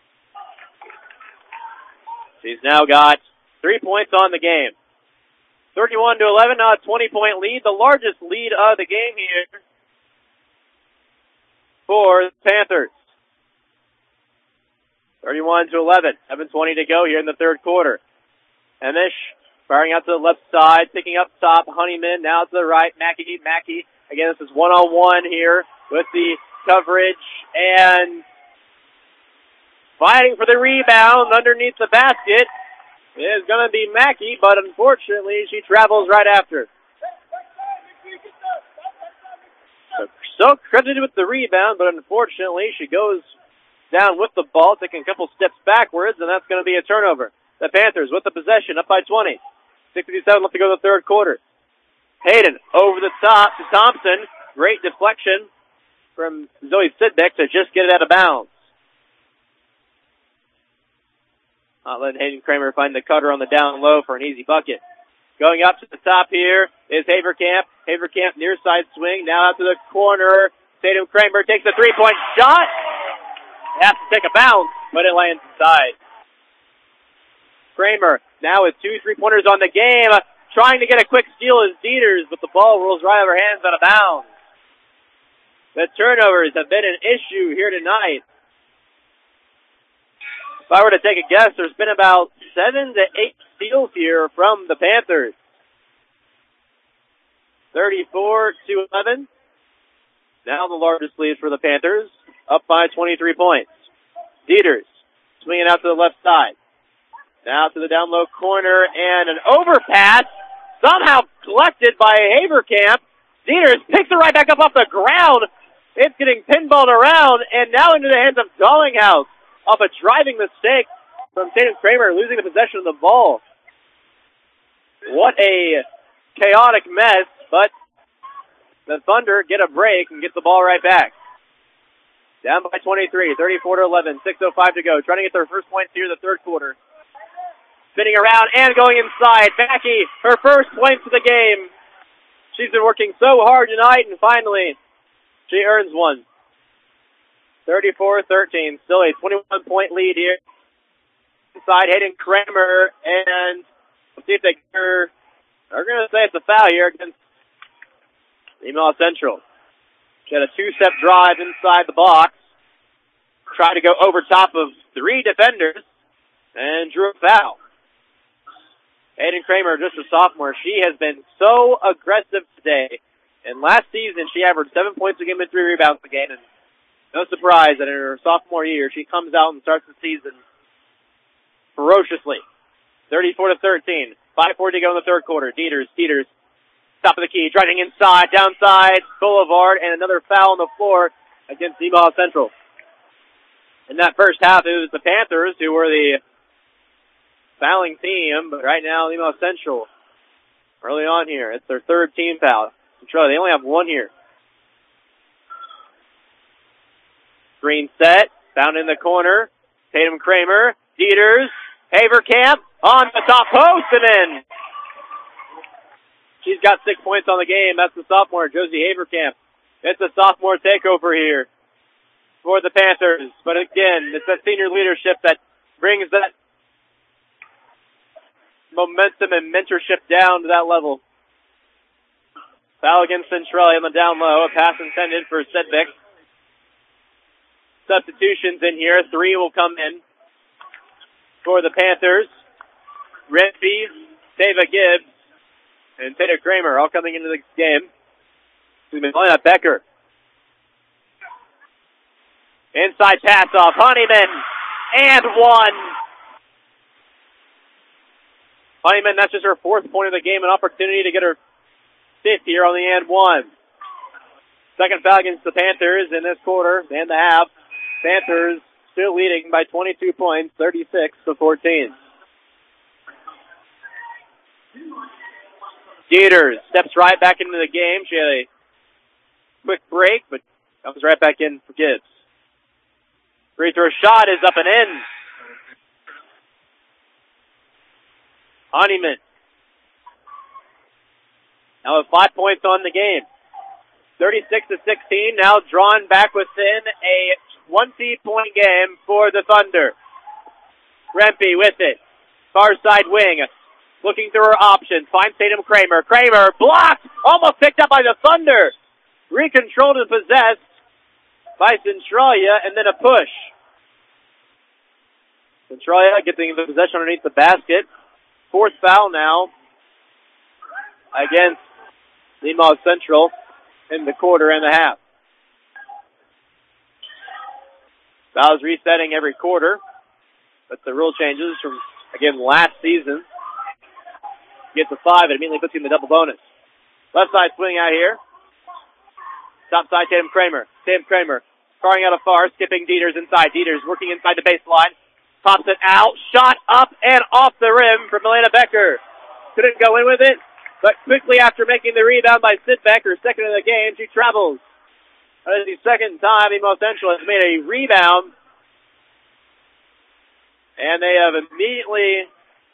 S2: She's now got 3 points on the game. 31-11, now a 20-point lead. The largest lead of the game here for the Panthers. 31-11. 7:20 to go here in the third quarter. Hemish firing out to the left side, picking up top. Honeyman now to the right. Mackey. Again, this is one-on-one here with the coverage and fighting for the rebound underneath the basket is going to be Mackey, but unfortunately she travels right after. So credited with the rebound, but unfortunately she goes down with the ball, taking a couple steps backwards, and that's going to be a turnover. The Panthers with the possession, up by 20. 6:57 left to go to the third quarter. Hayden over the top to Thompson. Great deflection from Zoe Sidbeck to just get it out of bounds. Not letting Hayden Kramer find the cutter on the down low for an easy bucket. Going up to the top here is Haverkamp. Haverkamp near side swing. Now out to the corner. Tatum Kramer takes a three-point shot. Has to take a bounce, but it lands inside. Kramer now with 2 3-pointers on the game. Trying to get a quick steal is Dieters, but the ball rolls right over hands out of bounds. The turnovers have been an issue here tonight. If I were to take a guess, there's been about 7 to 8 steals here from the Panthers. 34-11. Now the largest lead for the Panthers, up by 23 points. Dieters swinging out to the left side. Now to the down low corner, and an overpass somehow collected by Haverkamp. Dieters picks it right back up off the ground. It's getting pinballed around, and now into the hands of Dollinghouse off a driving mistake from Tatum Kramer, losing the possession of the ball. What a chaotic mess, but the Thunder get a break and get the ball right back. Down by 23, 34-11, 6:05 to go. Trying to get their first points here in the third quarter. Spinning around and going inside. Mackey, her first points of the game. She's been working so hard tonight, and finally, she earns one. 34-13, still a 21-point lead here. Inside, Hayden Kramer, and let's see if they are going to say it's a foul here against Email Central. She had a 2-step drive inside the box. Tried to go over top of 3 defenders and drew a foul. Hayden Kramer, just a sophomore, she has been so aggressive today. And last season, she averaged 7 points a game and 3 rebounds a game. And no surprise that in her sophomore year, she comes out and starts the season ferociously. 34-13, 5:40 to go in the third quarter. Dieters, top of the key, driving inside, downside, Boulevard, and another foul on the floor against Email Central. In that first half, it was the Panthers who were the fouling team, but right now, Email Central, early on here, it's their third team foul. They only have 1 here. Screen set, found in the corner. Tatum Kramer, Dieters, Haverkamp on the top post and in. She's got 6 points on the game. That's the sophomore, Josie Haverkamp. It's a sophomore takeover here for the Panthers. But again, it's that senior leadership that brings that momentum and mentorship down to that level. Foul against Centralia on the down low. A pass intended for Sedbeck. Substitutions in here. 3 will come in for the Panthers. Renfrey, Tava Gibbs, and Taylor Kramer all coming into the game. Melina Becker. Inside pass off. Honeyman. And 1. Honeyman, that's just her 4th point of the game. An opportunity to get her 5th here on the and 1. Second foul against the Panthers in this quarter and the half. Panthers still leading by 22 points, 36-14. Dieters steps right back into the game. She had a quick break, but comes right back in for Gibbs. Free throw shot is up and in. Honeyman. Now with 5 points on the game. 36-16, now drawn back within a 20-point game for the Thunder. Rempe with it. Far side wing. Looking through her options. Finds Tatum Kramer. Kramer blocked. Almost picked up by the Thunder. Recontrolled and possessed by Centralia, and then a push. Centralia getting the possession underneath the basket. 4th foul now against Email Central in the quarter and a half. Fouls resetting every quarter. That's the rule changes from, again, last season. Gets a 5, it immediately puts you in the double bonus. Left side swing out here. Top side, Tatum Kramer. Tatum Kramer firing out a far, skipping Dieters inside. Dieters working inside the baseline. Pops it out. Shot up and off the rim for Melina Becker. Couldn't go in with it, but quickly after making the rebound by Sid Becker, second of the game, she travels. That is the second time Emo Central has made a rebound. And they have immediately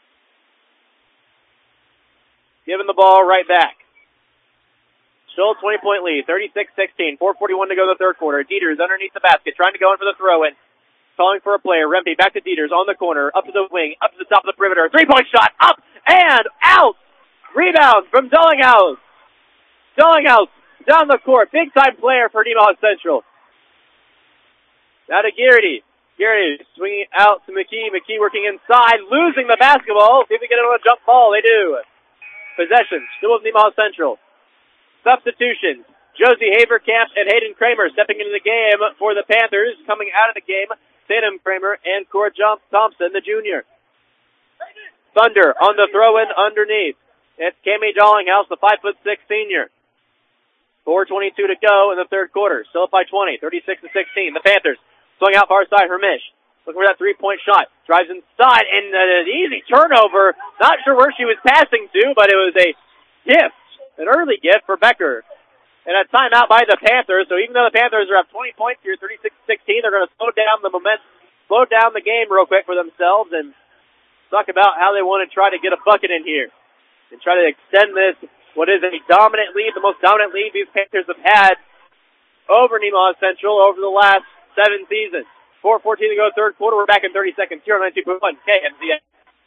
S2: given the ball right back. Still a 20-point lead, 36-16, 4:41 to go in the third quarter. Dieters underneath the basket, trying to go in for the throw-in. Calling for a player. Rempe back to Dieters on the corner, up to the wing, up to the top of the perimeter. Three-point shot, up and out. Rebound from Dullinghouse. Dullinghouse down the court. Big-time player for Nemaha Central. Now to Garrity. Garrity swinging out to McKee. McKee working inside, losing the basketball. See if they get it on a jump ball. They do. Possession, still with Nemaha Central. Substitutions. Josie Haverkamp and Hayden Kramer stepping into the game for the Panthers. Coming out of the game, Tatum Kramer and Cora Thompson, the junior. Thunder on the throw-in underneath. It's Cammie Dullinghouse, the 5'6" senior. 4:22 to go in the third quarter. Still up by 20, 36-16. The Panthers swing out far side. Hermish looking for that three-point shot. Drives inside, and an easy turnover. Not sure where she was passing to, but it was a gift, an early gift for Becker. And a timeout by the Panthers. So even though the Panthers are up 20 points here, 36-16, they're going to slow down the game real quick for themselves and talk about how they want to try to get a bucket in here and try to extend this, what is a dominant lead, the most dominant lead these Panthers have had over Nemaha Central over the last 7 seasons. 4:14 to go third quarter. We're back in 30 seconds here on 92.1 KMZS.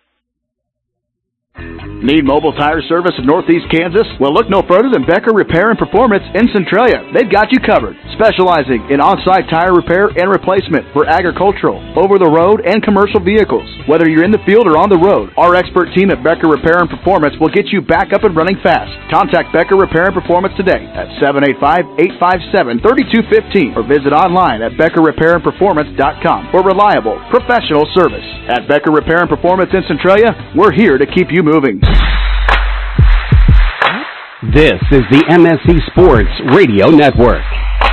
S19: Need mobile tire service in Northeast Kansas? Well, look no further than Becker Repair and Performance in Centralia. They've got you covered, specializing in on-site tire repair and replacement for agricultural, over-the-road, and commercial vehicles. Whether you're in the field or on the road, our expert team at Becker Repair and Performance will get you back up and running fast. Contact Becker Repair and Performance today at 785-857-3215 or visit online at BeckerRepairandPerformance.com for reliable, professional service. At Becker Repair and Performance in Centralia, we're here to keep you moving.
S1: This is the MSC Sports Radio Network.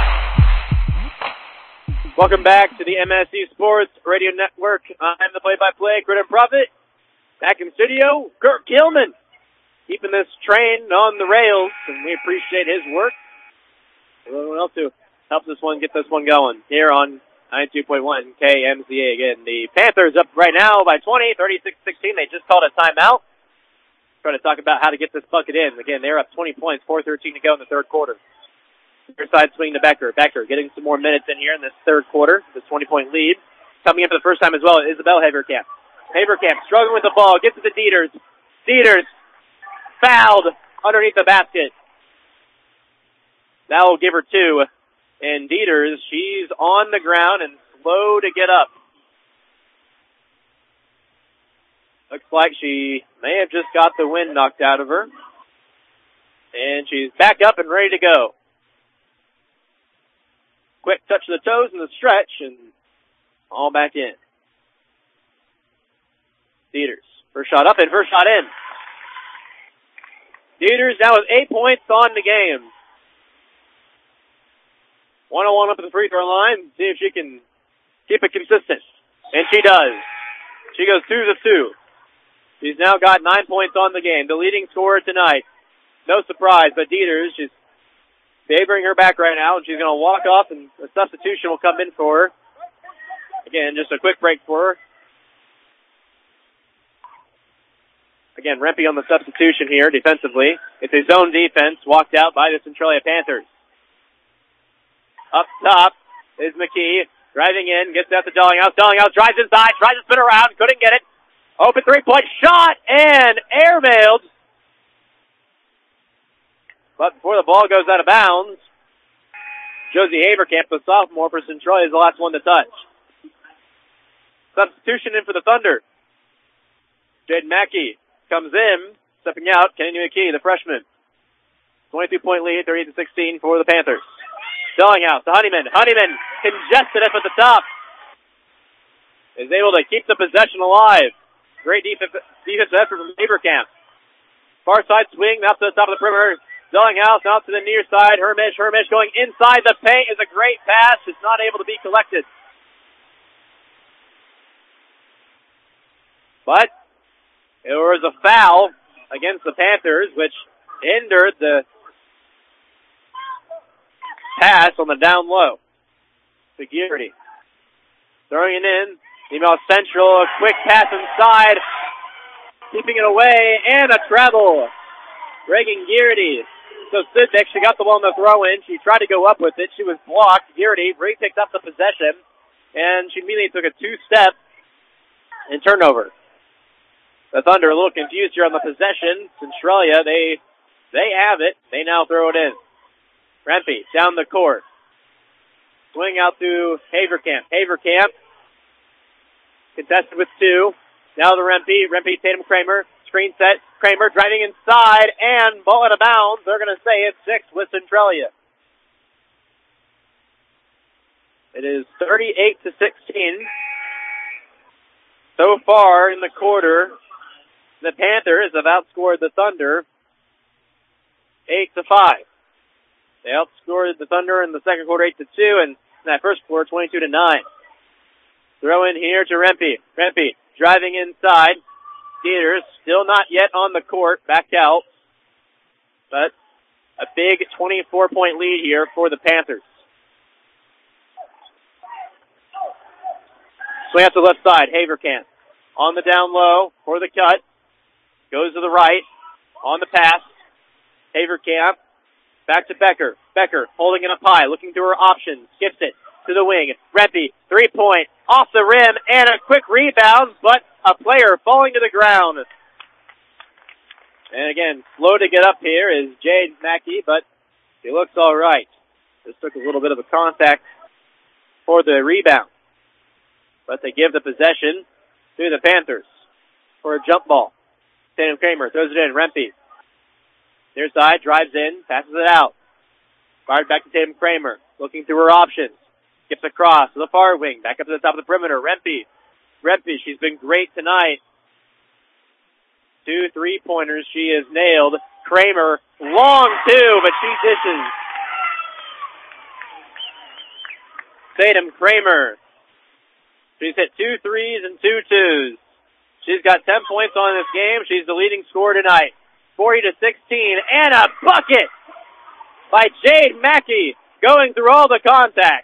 S2: Welcome back to the MSC Sports Radio Network. I'm the play-by-play, Crit and Profit. Back in studio, Kurt Gilman, keeping this train on the rails, and we appreciate his work. Everyone else who helps this one get this one going here on 92.1 KMZA. Again, the Panthers up right now by 20, 36-16. They just called a timeout. Trying to talk about how to get this bucket in. Again, they're up 20 points, 4:13 to go in the third quarter. Near side swing to Becker. Becker getting some more minutes in here in this third quarter, this 20-point lead. Coming in for the first time as well, Isabel Haverkamp. Haverkamp struggling with the ball, gets to the Dieters. Dieters fouled underneath the basket. That will give her 2. And Dieters, she's on the ground and slow to get up. Looks like she may have just got the wind knocked out of her. And she's back up and ready to go. Quick touch of the toes and the stretch, and all back in. Dieters, first shot up and first shot in. Dieters now with 8 points on the game. 1-on-1 up at the free throw line. See if she can keep it consistent. And she does. She goes 2 of 2. She's now got 9 points on the game. The leading scorer tonight. No surprise, but Dieters, she's favoring her back right now, and she's going to walk off, and a substitution will come in for her. Again, just a quick break for her. Again, Rempe on the substitution here defensively. It's a zone defense walked out by the Centralia Panthers. Up top is McKee. Driving in, gets out to Dullinghouse. Dullinghouse drives inside, tries to spin around, couldn't get it. Open three-point shot and airmailed. But before the ball goes out of bounds, Josie Haverkamp, the sophomore for Centralia, is the last one to touch. Substitution in for the Thunder. Jaden Mackey comes in, stepping out. Kenny McKee, the freshman. 22-point lead, 38-16 for the Panthers. Dullinghouse to Honeyman. Honeyman congested up at the top. Is able to keep the possession alive. Great defensive effort from Haverkamp. Far side swing out to the top of the perimeter. Dullinghouse out to the near side. Hermish going inside the paint is a great pass. It's not able to be collected. But there was a foul against the Panthers, which hindered the pass on the down low. Security. Throwing it in Nemaha Central, a quick pass inside, keeping it away, and a travel. Reagan Geardy. So Sidbeck, she got the ball in the throw-in. She tried to go up with it. She was blocked. Geardy picked up the possession, and she immediately took a two-step and turnover. The Thunder a little confused here on the possession. Centralia, they have it. They now throw it in. Rempe down the court. Swing out to Haverkamp. Haverkamp contested with two. Now to Rempe. Rempe, Tatum Kramer. Screen set. Kramer driving inside and ball out of bounds. They're going to say it's 6 with Centralia. It is 38-16. So far in the quarter, the Panthers have outscored the Thunder 8-5. They outscored the Thunder in the second quarter 8-2, and in that first quarter 22-9. Throw in here to Rempe. Rempe driving inside. Dieters still not yet on the court, back out. But a big 24-point lead here for the Panthers. Swing out to the left side, Haverkamp. On the down low for the cut. Goes to the right. On the pass. Haverkamp. Back to Becker. Becker holding it up high, looking through her options. Skips it to the wing. Rempe, 3-point. Off the rim, and a quick rebound, but a player falling to the ground. And again, slow to get up here is Jade Mackey, but he looks all right. Just took a little bit of a contact for the rebound. But they give the possession to the Panthers for a jump ball. Tatum Kramer throws it in. Rempe. Near side, drives in, passes it out. Fired back to Tatum Kramer, looking through her options. Skips across to the far wing, back up to the top of the perimeter. Rempe, she's been great tonight. 2 3-pointers she has nailed. Kramer, long two, but she dishes. Tatum Kramer. She's hit 2 threes and 2 twos. She's got 10 points on this game. She's the leading scorer tonight. 40-16, and a bucket by Jade Mackey, going through all the contact.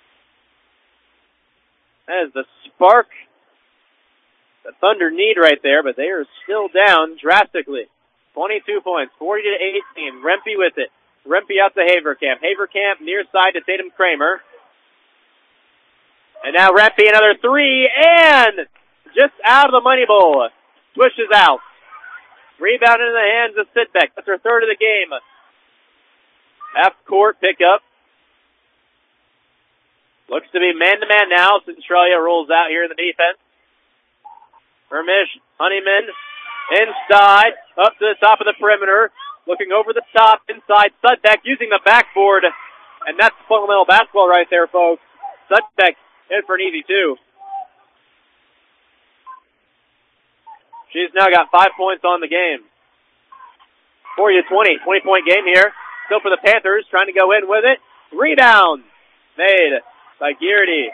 S2: That is the spark the Thunder need right there, but they are still down drastically. 22 points, 40-18. Rempe with it. Rempe out to Haverkamp. Haverkamp near side to Tatum Kramer. And now Rempe, another three, and just out of the money bowl. Swishes out. Rebound in the hands of Sidbeck. That's her third of the game. Half-court pickup. Looks to be man-to-man now. Centralia rolls out here in the defense. Hermish, Honeyman, inside, up to the top of the perimeter. Looking over the top, inside. Sudbeck using the backboard. And that's fundamental basketball right there, folks. Sudbeck in for an easy two. She's now got 5 points on the game. 40-20. 20-point game here. Still for the Panthers, trying to go in with it. Rebound made by Geardy.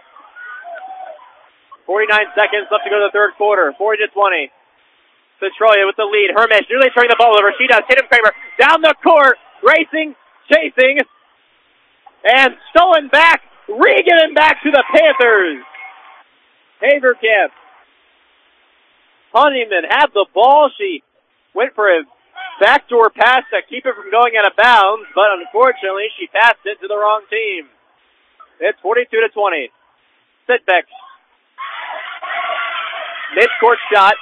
S2: 49 seconds left to go to the third quarter. 40-20. Centralia with the lead. Hermish nearly turning the ball over. She does. Tatum Kramer down the court. Racing, chasing, and stolen back. Re-getting back to the Panthers. Haverkamp. Honeyman had the ball. She went for a backdoor pass to keep it from going out of bounds, but unfortunately she passed it to the wrong team. It's 42-20. Sidbeck. Mid-court shot.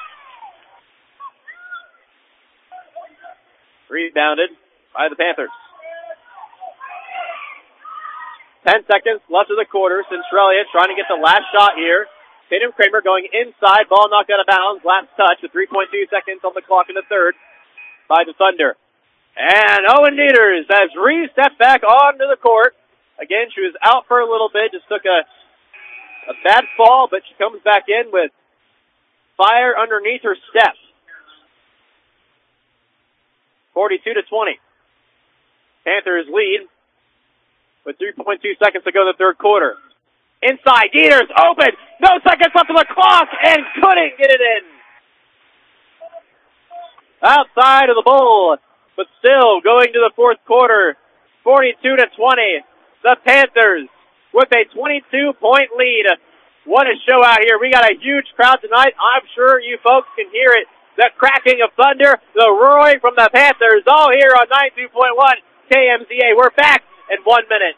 S2: Rebounded by the Panthers. 10 seconds left of the quarter. Centralia trying to get the last shot here. Tatum Kramer going inside. Ball knocked out of bounds. Last touch with 3.2 seconds on the clock in the third by the Thunder. And Owen Dieters has re-stepped back onto the court. Again, she was out for a little bit. Just took a bad fall, but she comes back in with fire underneath her step. 42-20. Panthers lead with 3.2 seconds to go in the third quarter. Inside, Dieters open. No seconds left on the clock, and couldn't get it in. Outside of the bowl, but still going to the fourth quarter. 42-20. The Panthers with a 22-point lead. What a show out here. We got a huge crowd tonight. I'm sure you folks can hear it. The cracking of thunder, the roaring from the Panthers, all here on 92.1 KMZA. We're back in 1 minute.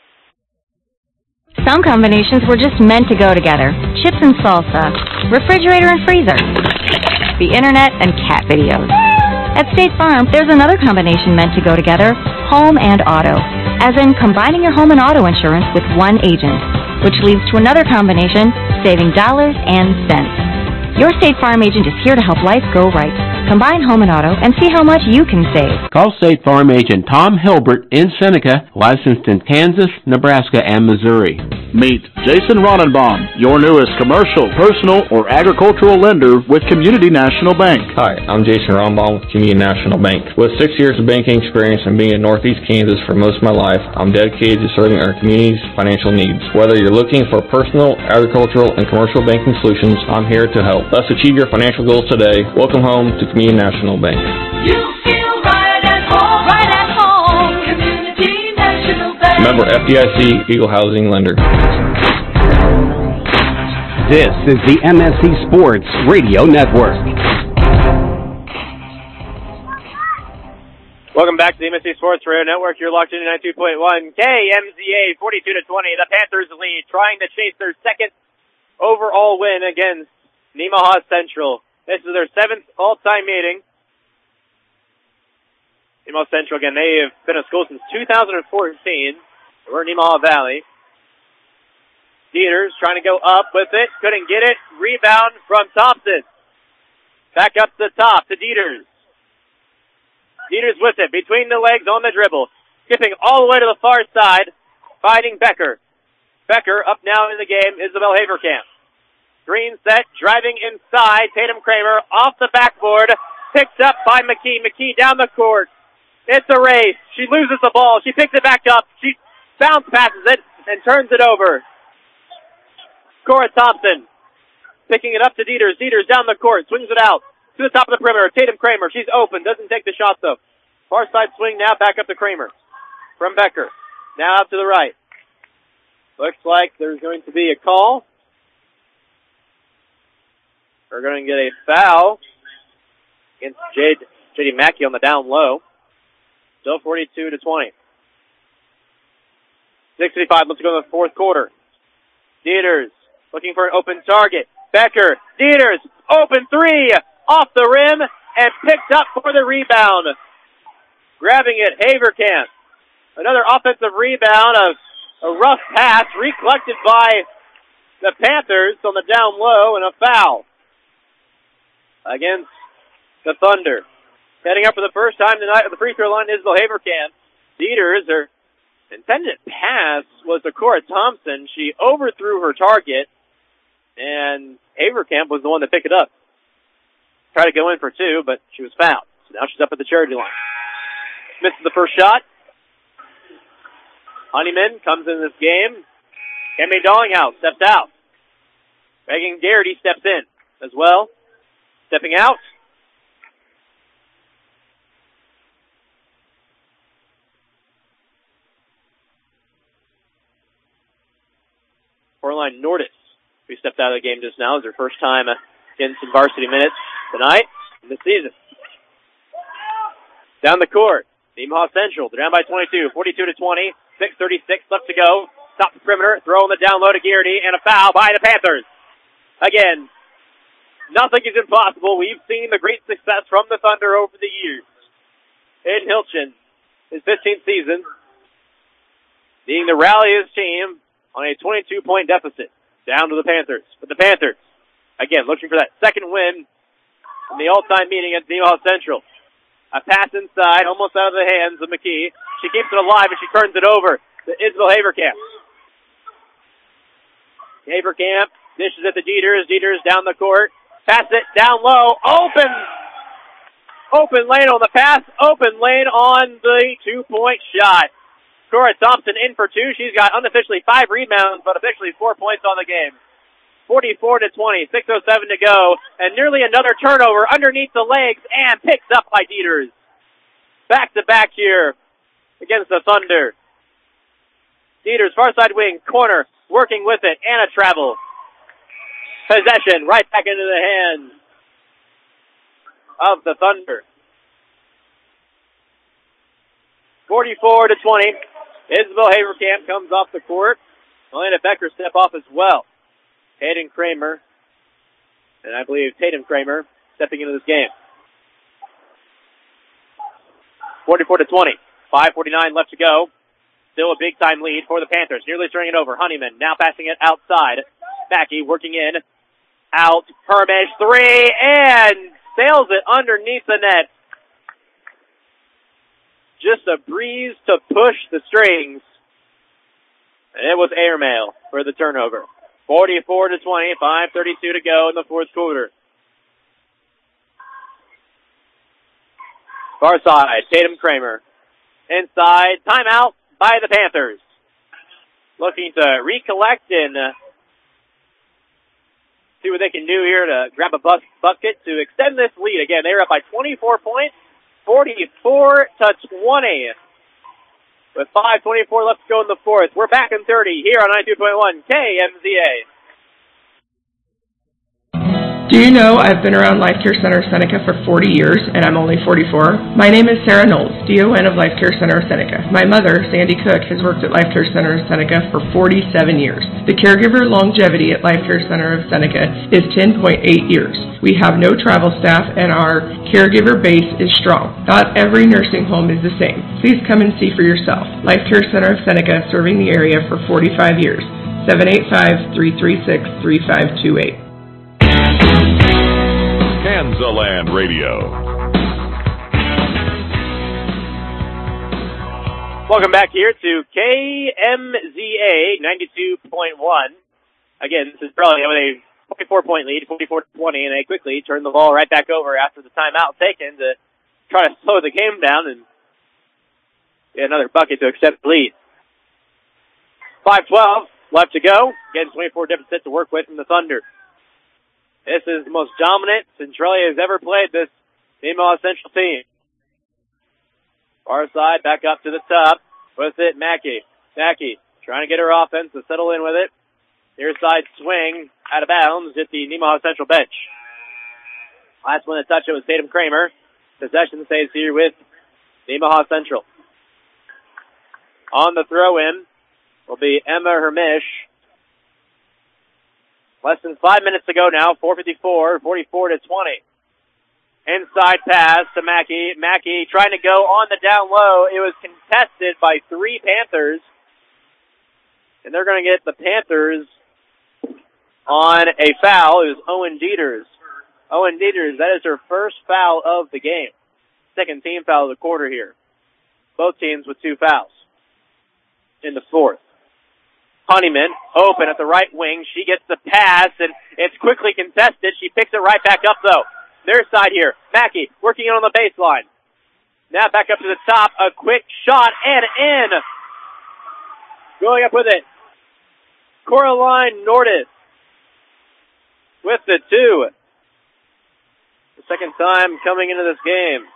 S3: Some combinations were just meant to go together. Chips and salsa, refrigerator and freezer, the internet and cat videos. At State Farm, there's another combination meant to go together, home and auto, as in combining your home and auto insurance with one agent, which leads to another combination, saving dollars and cents. Your State Farm agent is here to help life go right. Combine home and auto and see how much you can save.
S5: Call State Farm agent Tom Hilbert in Seneca, licensed in Kansas, Nebraska, and Missouri.
S23: Meet Jason Ronenbaum, your newest commercial, personal, or agricultural lender with Community National Bank.
S6: Hi, I'm Jason Ronenbaum with Community National Bank. With 6 years of banking experience and being in Northeast Kansas for most of my life, I'm dedicated to serving our community's financial needs. Whether you're looking for personal, agricultural, and commercial banking solutions, I'm here to help. Let's achieve your financial goals today. Welcome home to Community National Bank.
S24: You feel right at home, Community National Bank.
S6: Member FDIC, Eagle Housing Lender.
S1: This is the MSC Sports Radio Network.
S2: Welcome back to the MSC Sports Radio Network. You're locked in 92.1 KMZA, 42-20. The Panthers lead, trying to chase their second overall win against Nemaha Central. This is their 7th all-time meeting. Nemaha Central, again, they have been a school since 2014. We're in Nemaha Valley. Dieters trying to go up with it. Couldn't get it. Rebound from Thompson. Back up to the top to Dieters. Dieters with it. Between the legs on the dribble. Skipping all the way to the far side. Finding Becker. Becker up now in the game. Isabel Haverkamp. Green set, driving inside. Tatum Kramer off the backboard. Picked up by McKee. McKee down the court. It's a race. She loses the ball. She picks it back up. She bounce passes it and turns it over. Cora Thompson picking it up to Dieters. Dieters down the court. Swings it out to the top of the perimeter. Tatum Kramer. She's open. Doesn't take the shot though. Far side swing now. Back up to Kramer. From Becker. Now out to the right. Looks like there's going to be a call. We're going to get a foul against J.D. Mackey on the down low. Still 42-20. 65 left to go in the fourth quarter. Dieters looking for an open target. Becker, Dieters, open three, off the rim, and picked up for the rebound. Grabbing it, Haverkamp. Another offensive rebound, a rough pass, recollected by the Panthers on the down low, and a foul against the Thunder. Heading up for the first time tonight at the free throw line, Isabel Haverkamp. Dieters, her intended pass was to Cora Thompson. She overthrew her target, and Haverkamp was the one to pick it up. Tried to go in for two, but she was fouled. So now she's up at the charity line. Misses the first shot. Honeyman comes in this game. Kemi Dallinghouse steps out. Megan Garrity steps in as well. Stepping out. Coraline Nordis, who stepped out of the game just now, is her first time getting some varsity minutes tonight in the season. Down the court, Nemaha Central, they're down by 22, 42-20, 6:36 left to go. Top the perimeter, throw on the down low to Garrity, and a foul by the Panthers. Again, nothing is impossible. We've seen the great success from the Thunder over the years. Hayden Hilchin, his 15th season, being the ralliest team on a 22-point deficit, down to the Panthers. But the Panthers, again, looking for that second win in the all-time meeting against Nemaha Central. A pass inside, almost out of the hands of McKee. She keeps it alive, and she turns it over to Isabel Haverkamp. Haverkamp dishes it to Dieters. Dieters down the court. Pass it down low. Open! Open lane on the pass. Open lane on the two-point shot. Cora Thompson in for two. She's got unofficially 5 rebounds, but officially 4 points on the game. 44-20, 6:07 to go, and nearly another turnover underneath the legs and picked up by Dieters. Back-to-back here against the Thunder. Dieters, far side wing, corner, working with it, and a travel. Possession right back into the hands of the Thunder. 44-20. Isabel Haverkamp comes off the court. Elena Becker step off as well. Hayden Kramer, and I believe Tatum Kramer, stepping into this game. 44-20. 5:49 left to go. Still a big-time lead for the Panthers. Nearly turning it over. Honeyman now passing it outside. Mackey working in. Out. Hermish. Three. And sails it underneath the net. Just a breeze to push the strings. And it was airmail for the turnover. 44-20. 5:32 to go in the fourth quarter. Far side. Tatum Kramer. Inside. Timeout by the Panthers. Looking to recollect and see what they can do here to grab a bucket to extend this lead. Again, they were up by 24 points, 44-20. With 5:24 left to go in the fourth. We're back in 30 here on 92.1 KMZA.
S7: Do you know I've been around Life Care Center of Seneca for 40 years, and I'm only 44? My name is Sarah Knowles, DON of Life Care Center of Seneca. My mother, Sandy Cook, has worked at Life Care Center of Seneca for 47 years. The caregiver longevity at Life Care Center of Seneca is 10.8 years. We have no travel staff, and our caregiver base is strong. Not every nursing home is the same. Please come and see for yourself. Life Care Center of Seneca, serving the area for 45 years. 785-336-3528.
S8: Kansaland Radio.
S2: Welcome back here to KMZA 92.1. Again, this is probably with a 44-point lead, 44-20, and they quickly turn the ball right back over after the timeout taken to try to slow the game down and get another bucket to extend the lead. 5:12 left to go. Again, 24 different sets to work with from the Thunder. This is the most dominant Centralia has ever played this Nemaha Central team. Far side, back up to the top. With it, Mackey. Mackey trying to get her offense to settle in with it. Near side swing, out of bounds at the Nemaha Central bench. Last one to touch it was Tatum Kramer. Possession stays here with Nemaha Central. On the throw-in will be Emma Hermish. Less than 5 minutes to go now. 4:54, 44-20. Inside pass to Mackey. Mackey trying to go on the down low. It was contested by three Panthers. And they're going to get the Panthers on a foul. It was Owen Dieters. Owen Dieters, that is her first foul of the game. Second team foul of the quarter here. Both teams with two fouls in the fourth. Honeyman, open at the right wing. She gets the pass, and it's quickly contested. She picks it right back up, though. Their side here. Mackey working it on the baseline. Now back up to the top. A quick shot, and in. Going up with it. Coraline Nordis with the two. The second time coming into this game.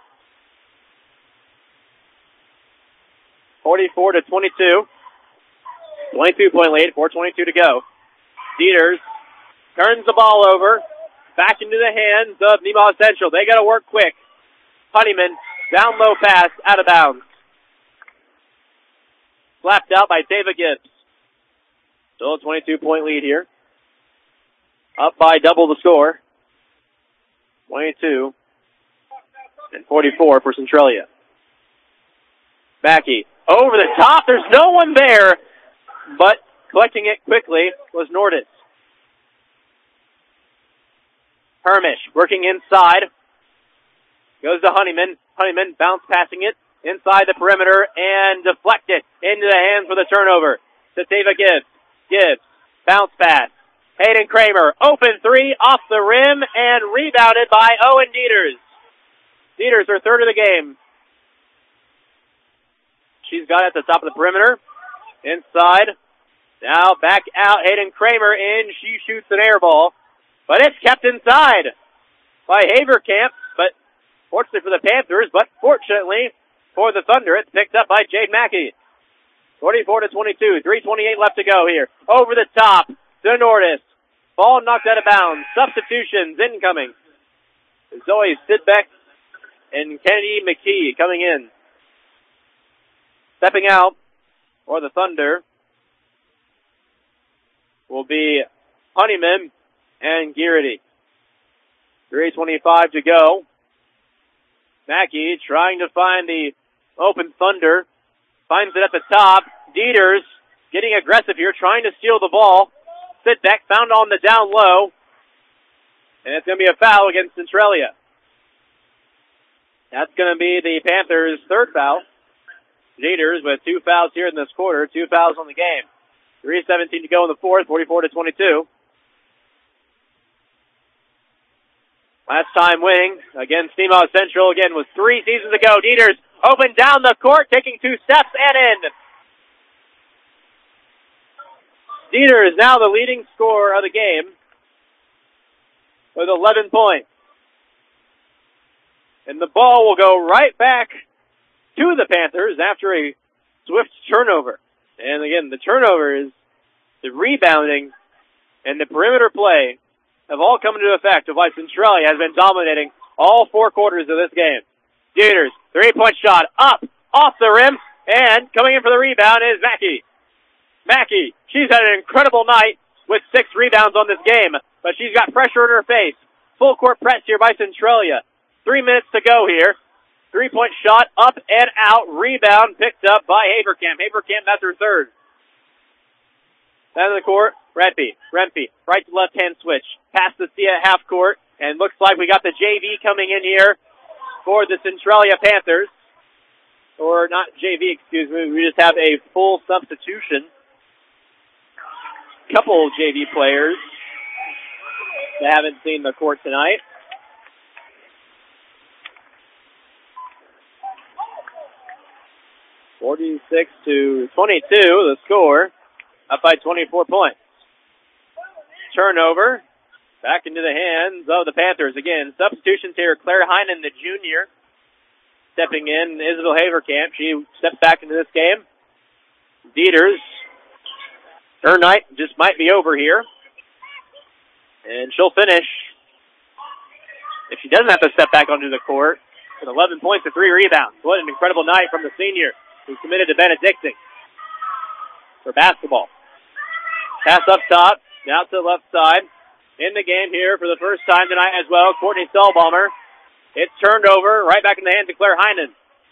S2: 44-22. 22-point lead, 4:22 to go. Dieters turns the ball over, back into the hands of Nemaha Central. They got to work quick. Honeyman, down low pass, out of bounds. Slapped out by Tava Gibbs. Still a 22-point lead here. Up by double the score. 22 and 44 for Centralia. Mackey, over the top. There's no one there. But collecting it quickly was Nordis. Hermish working inside. Goes to Honeyman. Honeyman bounce passing it inside the perimeter and deflected into the hands for the turnover. To Tava Gibbs. Gibbs. Bounce pass. Hayden Kramer. Open three off the rim and rebounded by Owen Dieters. Dieters, her third of the game. She's got it at the top of the perimeter. Inside. Now back out. Hayden Kramer in. She shoots an air ball. But it's kept inside by Haverkamp. But fortunately for the Panthers, but fortunately for the Thunder, it's picked up by Jade Mackey. 44-22. 3:28 left to go here. Over the top to Nordis. Ball knocked out of bounds. Substitutions incoming. Zoe Sidbeck and Kennedy McKee coming in. Stepping out for the Thunder will be Honeyman and Garrity. 3:25 to go. Mackey trying to find the open Thunder. Finds it at the top. Dieters getting aggressive here, trying to steal the ball. Sidbeck found on the down low. And it's going to be a foul against Centralia. That's going to be the Panthers' third foul. Dieters with 2 fouls here in this quarter, 2 fouls on the game. 3:17 to go in the fourth, 44-22. Last time winning against Nemaha Central again was 3 seasons ago. Dieters open down the court, taking 2 steps and in. Dieters now the leading scorer of the game with 11 points. And the ball will go right back to the Panthers after a swift turnover. And again, the turnover is the rebounding and the perimeter play have all come into effect of why Centralia has been dominating all 4 quarters of this game. Dieters, 3-point shot, up, off the rim, and coming in for the rebound is Mackey. Mackey, she's had an incredible night with 6 rebounds on this game, but she's got pressure in her face. Full court press here by Centralia. 3 minutes to go here. 3-point shot, up and out, rebound picked up by Haverkamp. Haverkamp, that's her third. Down the court, Rempe, right to left-hand switch. Past the Sia half court, and looks like we got the JV coming in here for the Centralia Panthers. Or not JV, excuse me, we just have a full substitution. Couple JV players that haven't seen the court tonight. (46-22), the score, up by 24 points. Turnover, back into the hands of the Panthers. Again, substitutions here. Claire Heinen, the junior, stepping in. Isabel Haverkamp, she stepped back into this game. Dieters, her night just might be over here. And she'll finish, if she doesn't have to step back onto the court, with 11 points and 3 rebounds. What an incredible night from the senior, who's committed to Benedictine for basketball. Pass up top, out to the left side. In the game here for the first time tonight as well, Courtney Selbalmer. It's turned over, right back in the hands of Claire Heinen.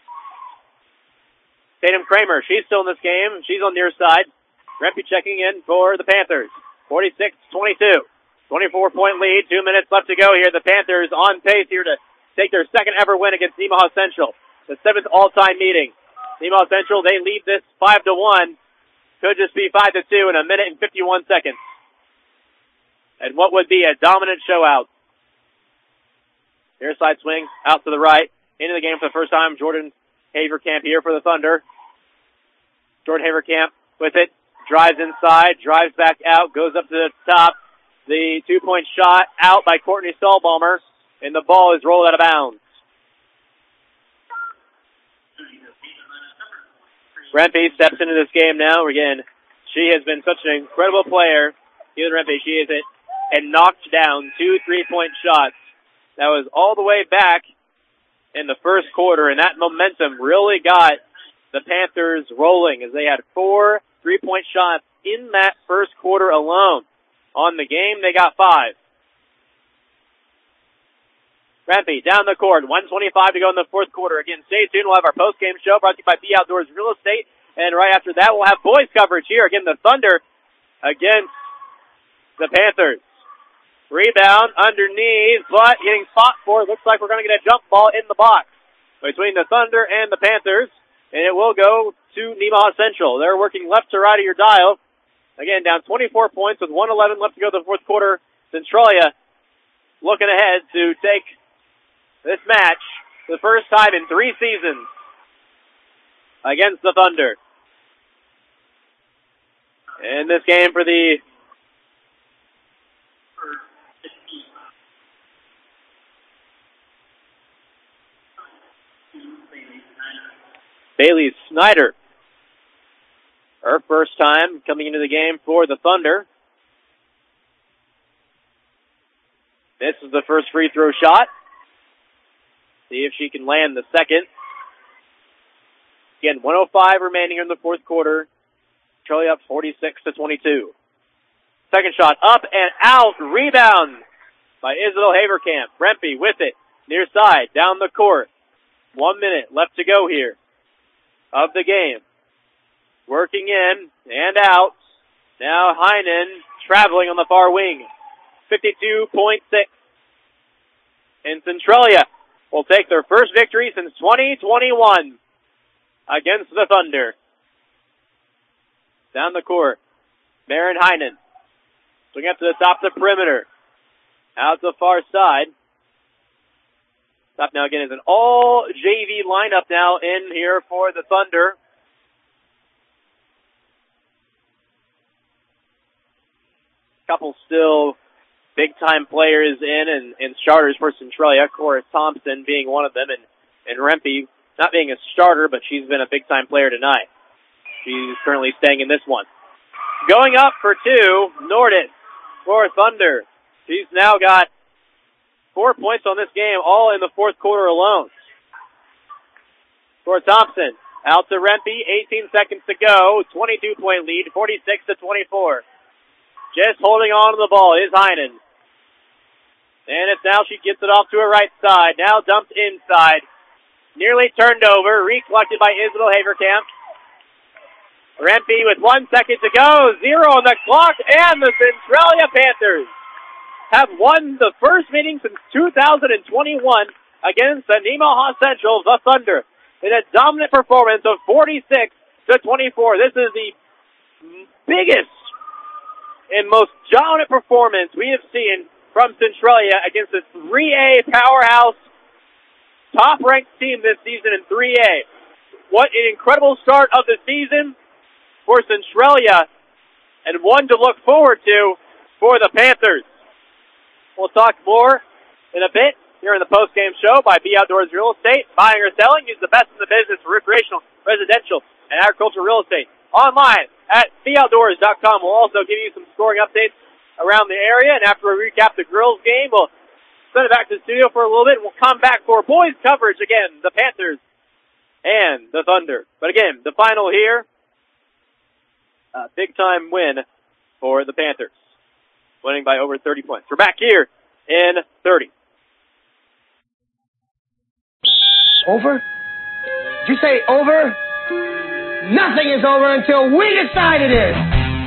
S2: Tatum Kramer, she's still in this game. She's on the near side. Rempe checking in for the Panthers. 46-22. 24-point lead, 2 minutes left to go here. The Panthers on pace here to take their second ever win against Nemaha Central. The 7th all-time meeting. Nemaha Central, they lead this 5-1. Could just be 5-2 in a minute and 51 seconds. And what would be a dominant show out. Near side swing, out to the right. Into the game for the first time, Jordan Haverkamp here for the Thunder. Jordan Haverkamp with it. Drives inside, drives back out, goes up to the top. The 2-point shot out by Courtney Stahlbalmer, and the ball is rolled out of bounds. Rempe steps into this game now. Again, she has been such an incredible player. Keelan Rempe, she is it, and knocked down 2 3-point shots. That was all the way back in the first quarter, and that momentum really got the Panthers rolling as they had 4 3-point shots in that first quarter alone. On the game, they got 5. Rempe down the court, 1:25 to go in the fourth quarter. Again, stay tuned. We'll have our post-game show brought to you by B Outdoors Real Estate. And right after that, we'll have boys coverage here. Again, the Thunder against the Panthers. Rebound underneath, but getting fought for. Looks like we're going to get a jump ball in the box between the Thunder and the Panthers. And it will go to Nemaha Central. They're working left to right of your dial. Again, down 24 points with 1:11 left to go in the fourth quarter. Centralia looking ahead to take this match for the first time in 3 seasons against the Thunder. And this game for the Bailey Snyder, her first time coming into the game for the Thunder. Misses the first free throw shot. See if she can land the second. Again, 1:05 remaining in the fourth quarter. Centralia up 46-22. Second shot up and out. Rebound by Isabel Haverkamp. Rempe with it. Near side. Down the court. 1 minute left to go here of the game. Working in and out. Now Heinen traveling on the far wing. 52.6. And Centralia will take their first victory since 2021 against the Thunder. Down the court. Maren Heinen. Swing up to the top of the perimeter. Out the far side. Top now again is an all JV lineup now in here for the Thunder. Couple still big-time players in and starters for Centralia. Cora Thompson being one of them, and Rempe not being a starter, but she's been a big-time player tonight. She's currently staying in this one. Going up for two, Nordis for Thunder. She's now got 4 points on this game, all in the fourth quarter alone. For Thompson, out to Rempe, 18 seconds to go, 22-point lead, 46-24. Just holding on to the ball is Heinen. And it's now she gets it off to her right side. Now dumped inside. Nearly turned over. Recollected by Isabel Haverkamp. Rempe with 1 second to go. 0 on the clock. And the Centralia Panthers have won the first meeting since 2021 against the Nemaha Central, the Thunder, in a dominant performance of 46-24. This is the biggest and most dominant performance we have seen from Centralia against a 3A powerhouse, top-ranked team this season in 3A. What an incredible start of the season for Centralia, and one to look forward to for the Panthers. We'll talk more in a bit here in the post-game show by B Outdoors Real Estate. Buying or selling is the best in the business for recreational, residential, and agricultural real estate. Online at BOutdoors.com. We'll also give you some scoring updates around the area, and after we recap the girls game, we'll send it back to the studio for a little bit, and we'll come back for boys coverage again, the Panthers and the Thunder. But again, the final here, a big-time win for the Panthers, winning by over 30 points. We're back here in 30.
S9: Over? Did you say over? Nothing is over until we decide it is.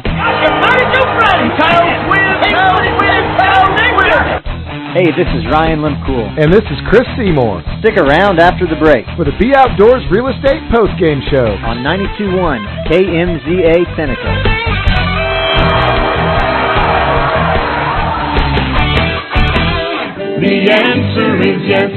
S10: Hey, this is Ryan Limcool.
S18: And this is Chris Seymour.
S10: Stick around after the break
S18: for the B Outdoors Real Estate Postgame Show
S10: on 92.1 KMZA Seneca.
S8: The answer is yes,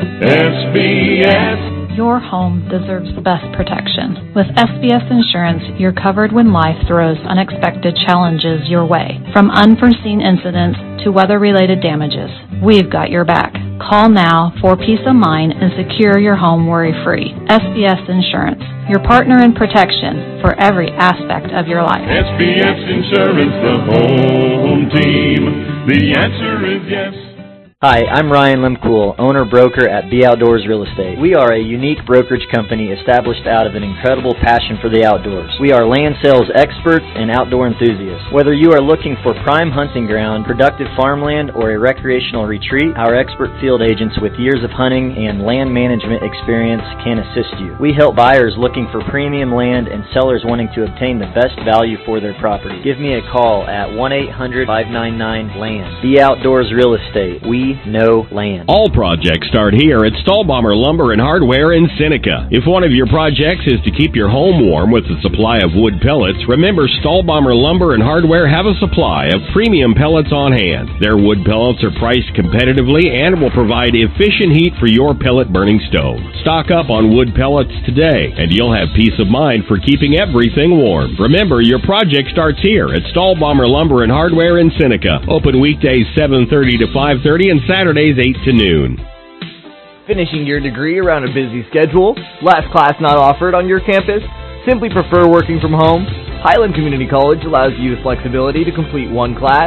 S8: SBS.
S11: Your home deserves the best protection. With SBS Insurance, you're covered when life throws unexpected challenges your way. From unforeseen incidents to weather-related damages, we've got your back. Call now for peace of mind and secure your home worry-free. SBS Insurance, your partner in protection for every aspect of your life.
S8: SBS Insurance, the home team. The answer is yes.
S10: Hi, I'm Ryan Limcool, owner-broker at B Outdoors Real Estate. We are a unique brokerage company established out of an incredible passion for the outdoors. We are land sales experts and outdoor enthusiasts. Whether you are looking for prime hunting ground, productive farmland, or a recreational retreat, our expert field agents with years of hunting and land management experience can assist you. We help buyers looking for premium land and sellers wanting to obtain the best value for their property. Give me a call at 1-800-599-LAND. B Outdoors Real Estate. We know land.
S12: All projects start here at Stahlbommer Lumber and Hardware in Seneca. If one of your projects is to keep your home warm with a supply of wood pellets, remember Stahlbommer Lumber and Hardware have a supply of premium pellets on hand. Their wood pellets are priced competitively and will provide efficient heat for your pellet burning stove. Stock up on wood pellets today, and you'll have peace of mind for keeping everything warm. Remember, your project starts here at Stahlbommer Lumber and Hardware in Seneca. Open weekdays 7:30 to 5:30 and Saturdays 8 to noon.
S17: Finishing your degree around a busy schedule? Last class not offered on your campus? Simply prefer working from home? Highland Community College allows you the flexibility to complete one class,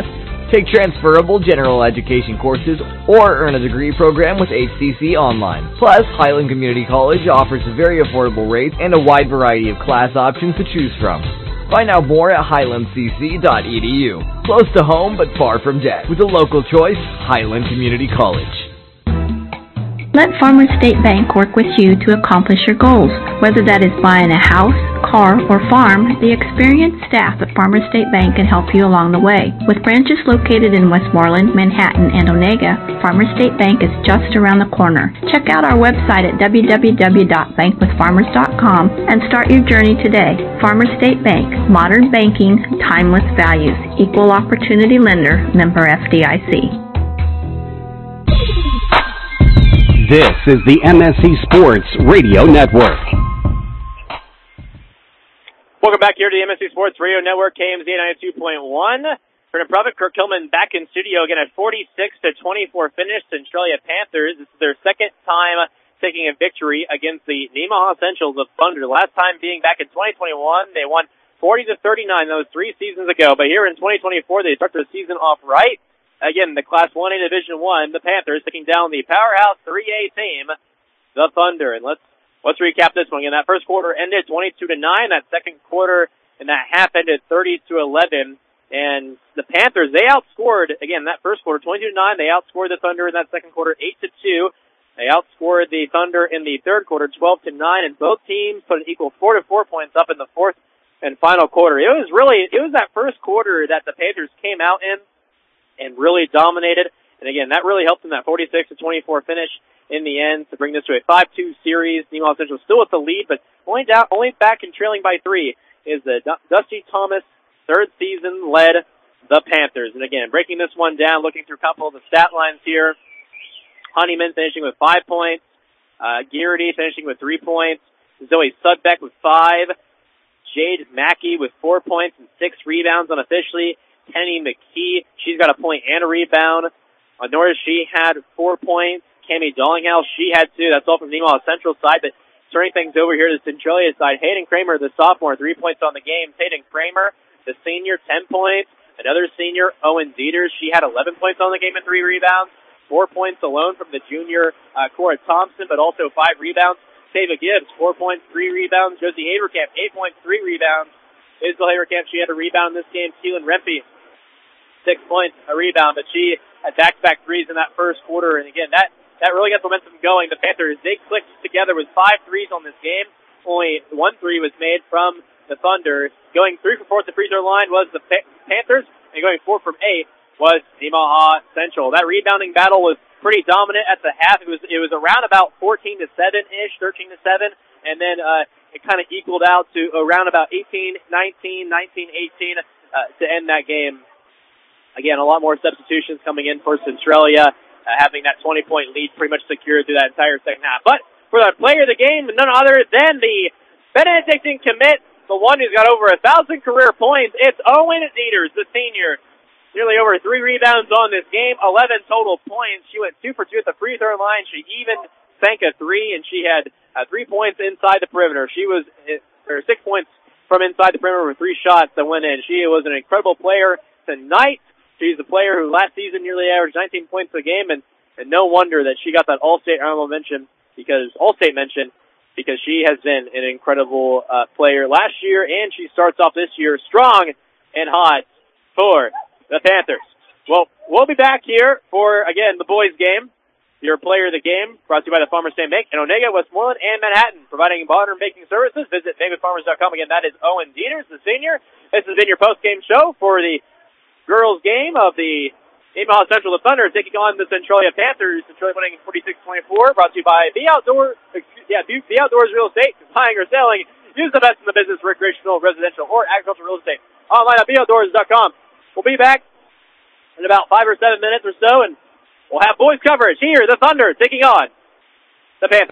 S17: Take transferable general education courses or earn a degree program with HCC Online. Plus, Highland Community College offers very affordable rates and a wide variety of class options to choose from. Find out more at highlandcc.edu. Close to home but far from debt. With a local choice, Highland Community College.
S13: Let Farmers State Bank work with you to accomplish your goals. Whether that is buying a house, car, or farm, the experienced staff at Farmers State Bank can help you along the way. With branches located in Westmoreland, Manhattan, and Onega, Farmers State Bank is just around the corner. Check out our website at www.bankwithfarmers.com and start your journey today. Farmers State Bank, modern banking, timeless values, equal opportunity lender, member FDIC.
S1: This is the MSC Sports Radio Network.
S2: Welcome back here to the MSC Sports Radio Network, KMZ 92.1. Brendan Profit, Kirk Hillman back in studio again at 46-24 finish. Centralia Panthers. This is their second time taking a victory against the Nemaha Essentials of Thunder. Last time being back in 2021, they won 40-39. That was 3 seasons ago. But here in 2024, they start the season off right. Again, the Class 1A Division I, the Panthers taking down the powerhouse 3A team, the Thunder. And let's recap this one. Again, that first quarter ended 22-9. That second quarter and that half ended 30-11. And the Panthers, they outscored, again, that first quarter 22-9. They outscored the Thunder in that second quarter 8-2. They outscored the Thunder in the third quarter 12-9. And both teams put an equal 4-4 points up in the fourth and final quarter. It was that first quarter that the Panthers came out in and really dominated. And again, that really helped them, that 46-24 finish in the end to bring this to a 5-2 series. Nemaha Central still with the lead, but only back and trailing by 3 is the Dusty Thomas third season led the Panthers. And again, breaking this one down, looking through a couple of the stat lines here. Honeyman finishing with 5 points. Garrity finishing with 3 points. Zoe Sudbeck with 5. Jade Mackey with 4 points and 6 rebounds unofficially. Penny McKee, she's got a point and a rebound. Honora, she had 4 points. Cammie Dollinghouse, she had 2. That's all from Nemaha Central side. But turning things over here to the Centralia side, Hayden Kramer, the sophomore, 3 points on the game. Hayden Kramer, the senior, 10 points. Another senior, Owen Dieters, she had 11 points on the game and 3 rebounds. 4 points alone from the junior, Cora Thompson, but also 5 rebounds. Tava Gibbs, 4 points, 3 rebounds. Josie Haverkamp, 8 points, 3 rebounds. Isabel Haverkamp, she had a rebound in this game. Keelan Rempe, 6 points, a rebound, but she had back-to-back threes in that first quarter. And again, that really got momentum going. The Panthers, they clicked together with 5 threes on this game. Only 1 3 was made from the Thunder. Going 3 for 4 at the free throw line was the Panthers, and going 4 from 8 was Nemaha Central. That rebounding battle was pretty dominant at the half. It was around about 14-7-ish, 13-7, and then it kind of equaled out to around about 18-19, 19-18 to end that game. Again, a lot more substitutions coming in for Centralia, having that 20-point lead pretty much secured through that entire second half. But for the player of the game, none other than the Benedictine commit, the one who's got over 1,000 career points, it's Owen Dieters, the senior. Nearly over 3 rebounds on this game, 11 total points. She went 2 for 2 at the free throw line. She even sank a 3, and she had 3 points inside the perimeter. She was 6 points from inside the perimeter with 3 shots that went in. She was an incredible player tonight. She's a player who last season nearly averaged 19 points a game, and no wonder that she got that All-State honorable mention because she has been an incredible player last year, and she starts off this year strong and hot for the Panthers. Well, we'll be back here for, again, the boys' game. Your player of the game, brought to you by the Farmers State Bank in Onega, Westmoreland, and Manhattan, providing modern banking services. Visit bankwithfarmers.com. Again, that is Owen Dieters, the senior. This has been your post-game show for the girls' game of the Nemaha Central. The Thunder taking on the Centralia Panthers. Centralia winning 46-24. Brought to you by The Outdoors Real Estate. Buying or selling, use the best in the business, recreational, residential, or agricultural real estate. Online at beoutdoors.com. We'll be back in about 5 or 7 minutes or so, and we'll have boys coverage here. The Thunder taking on the Panthers.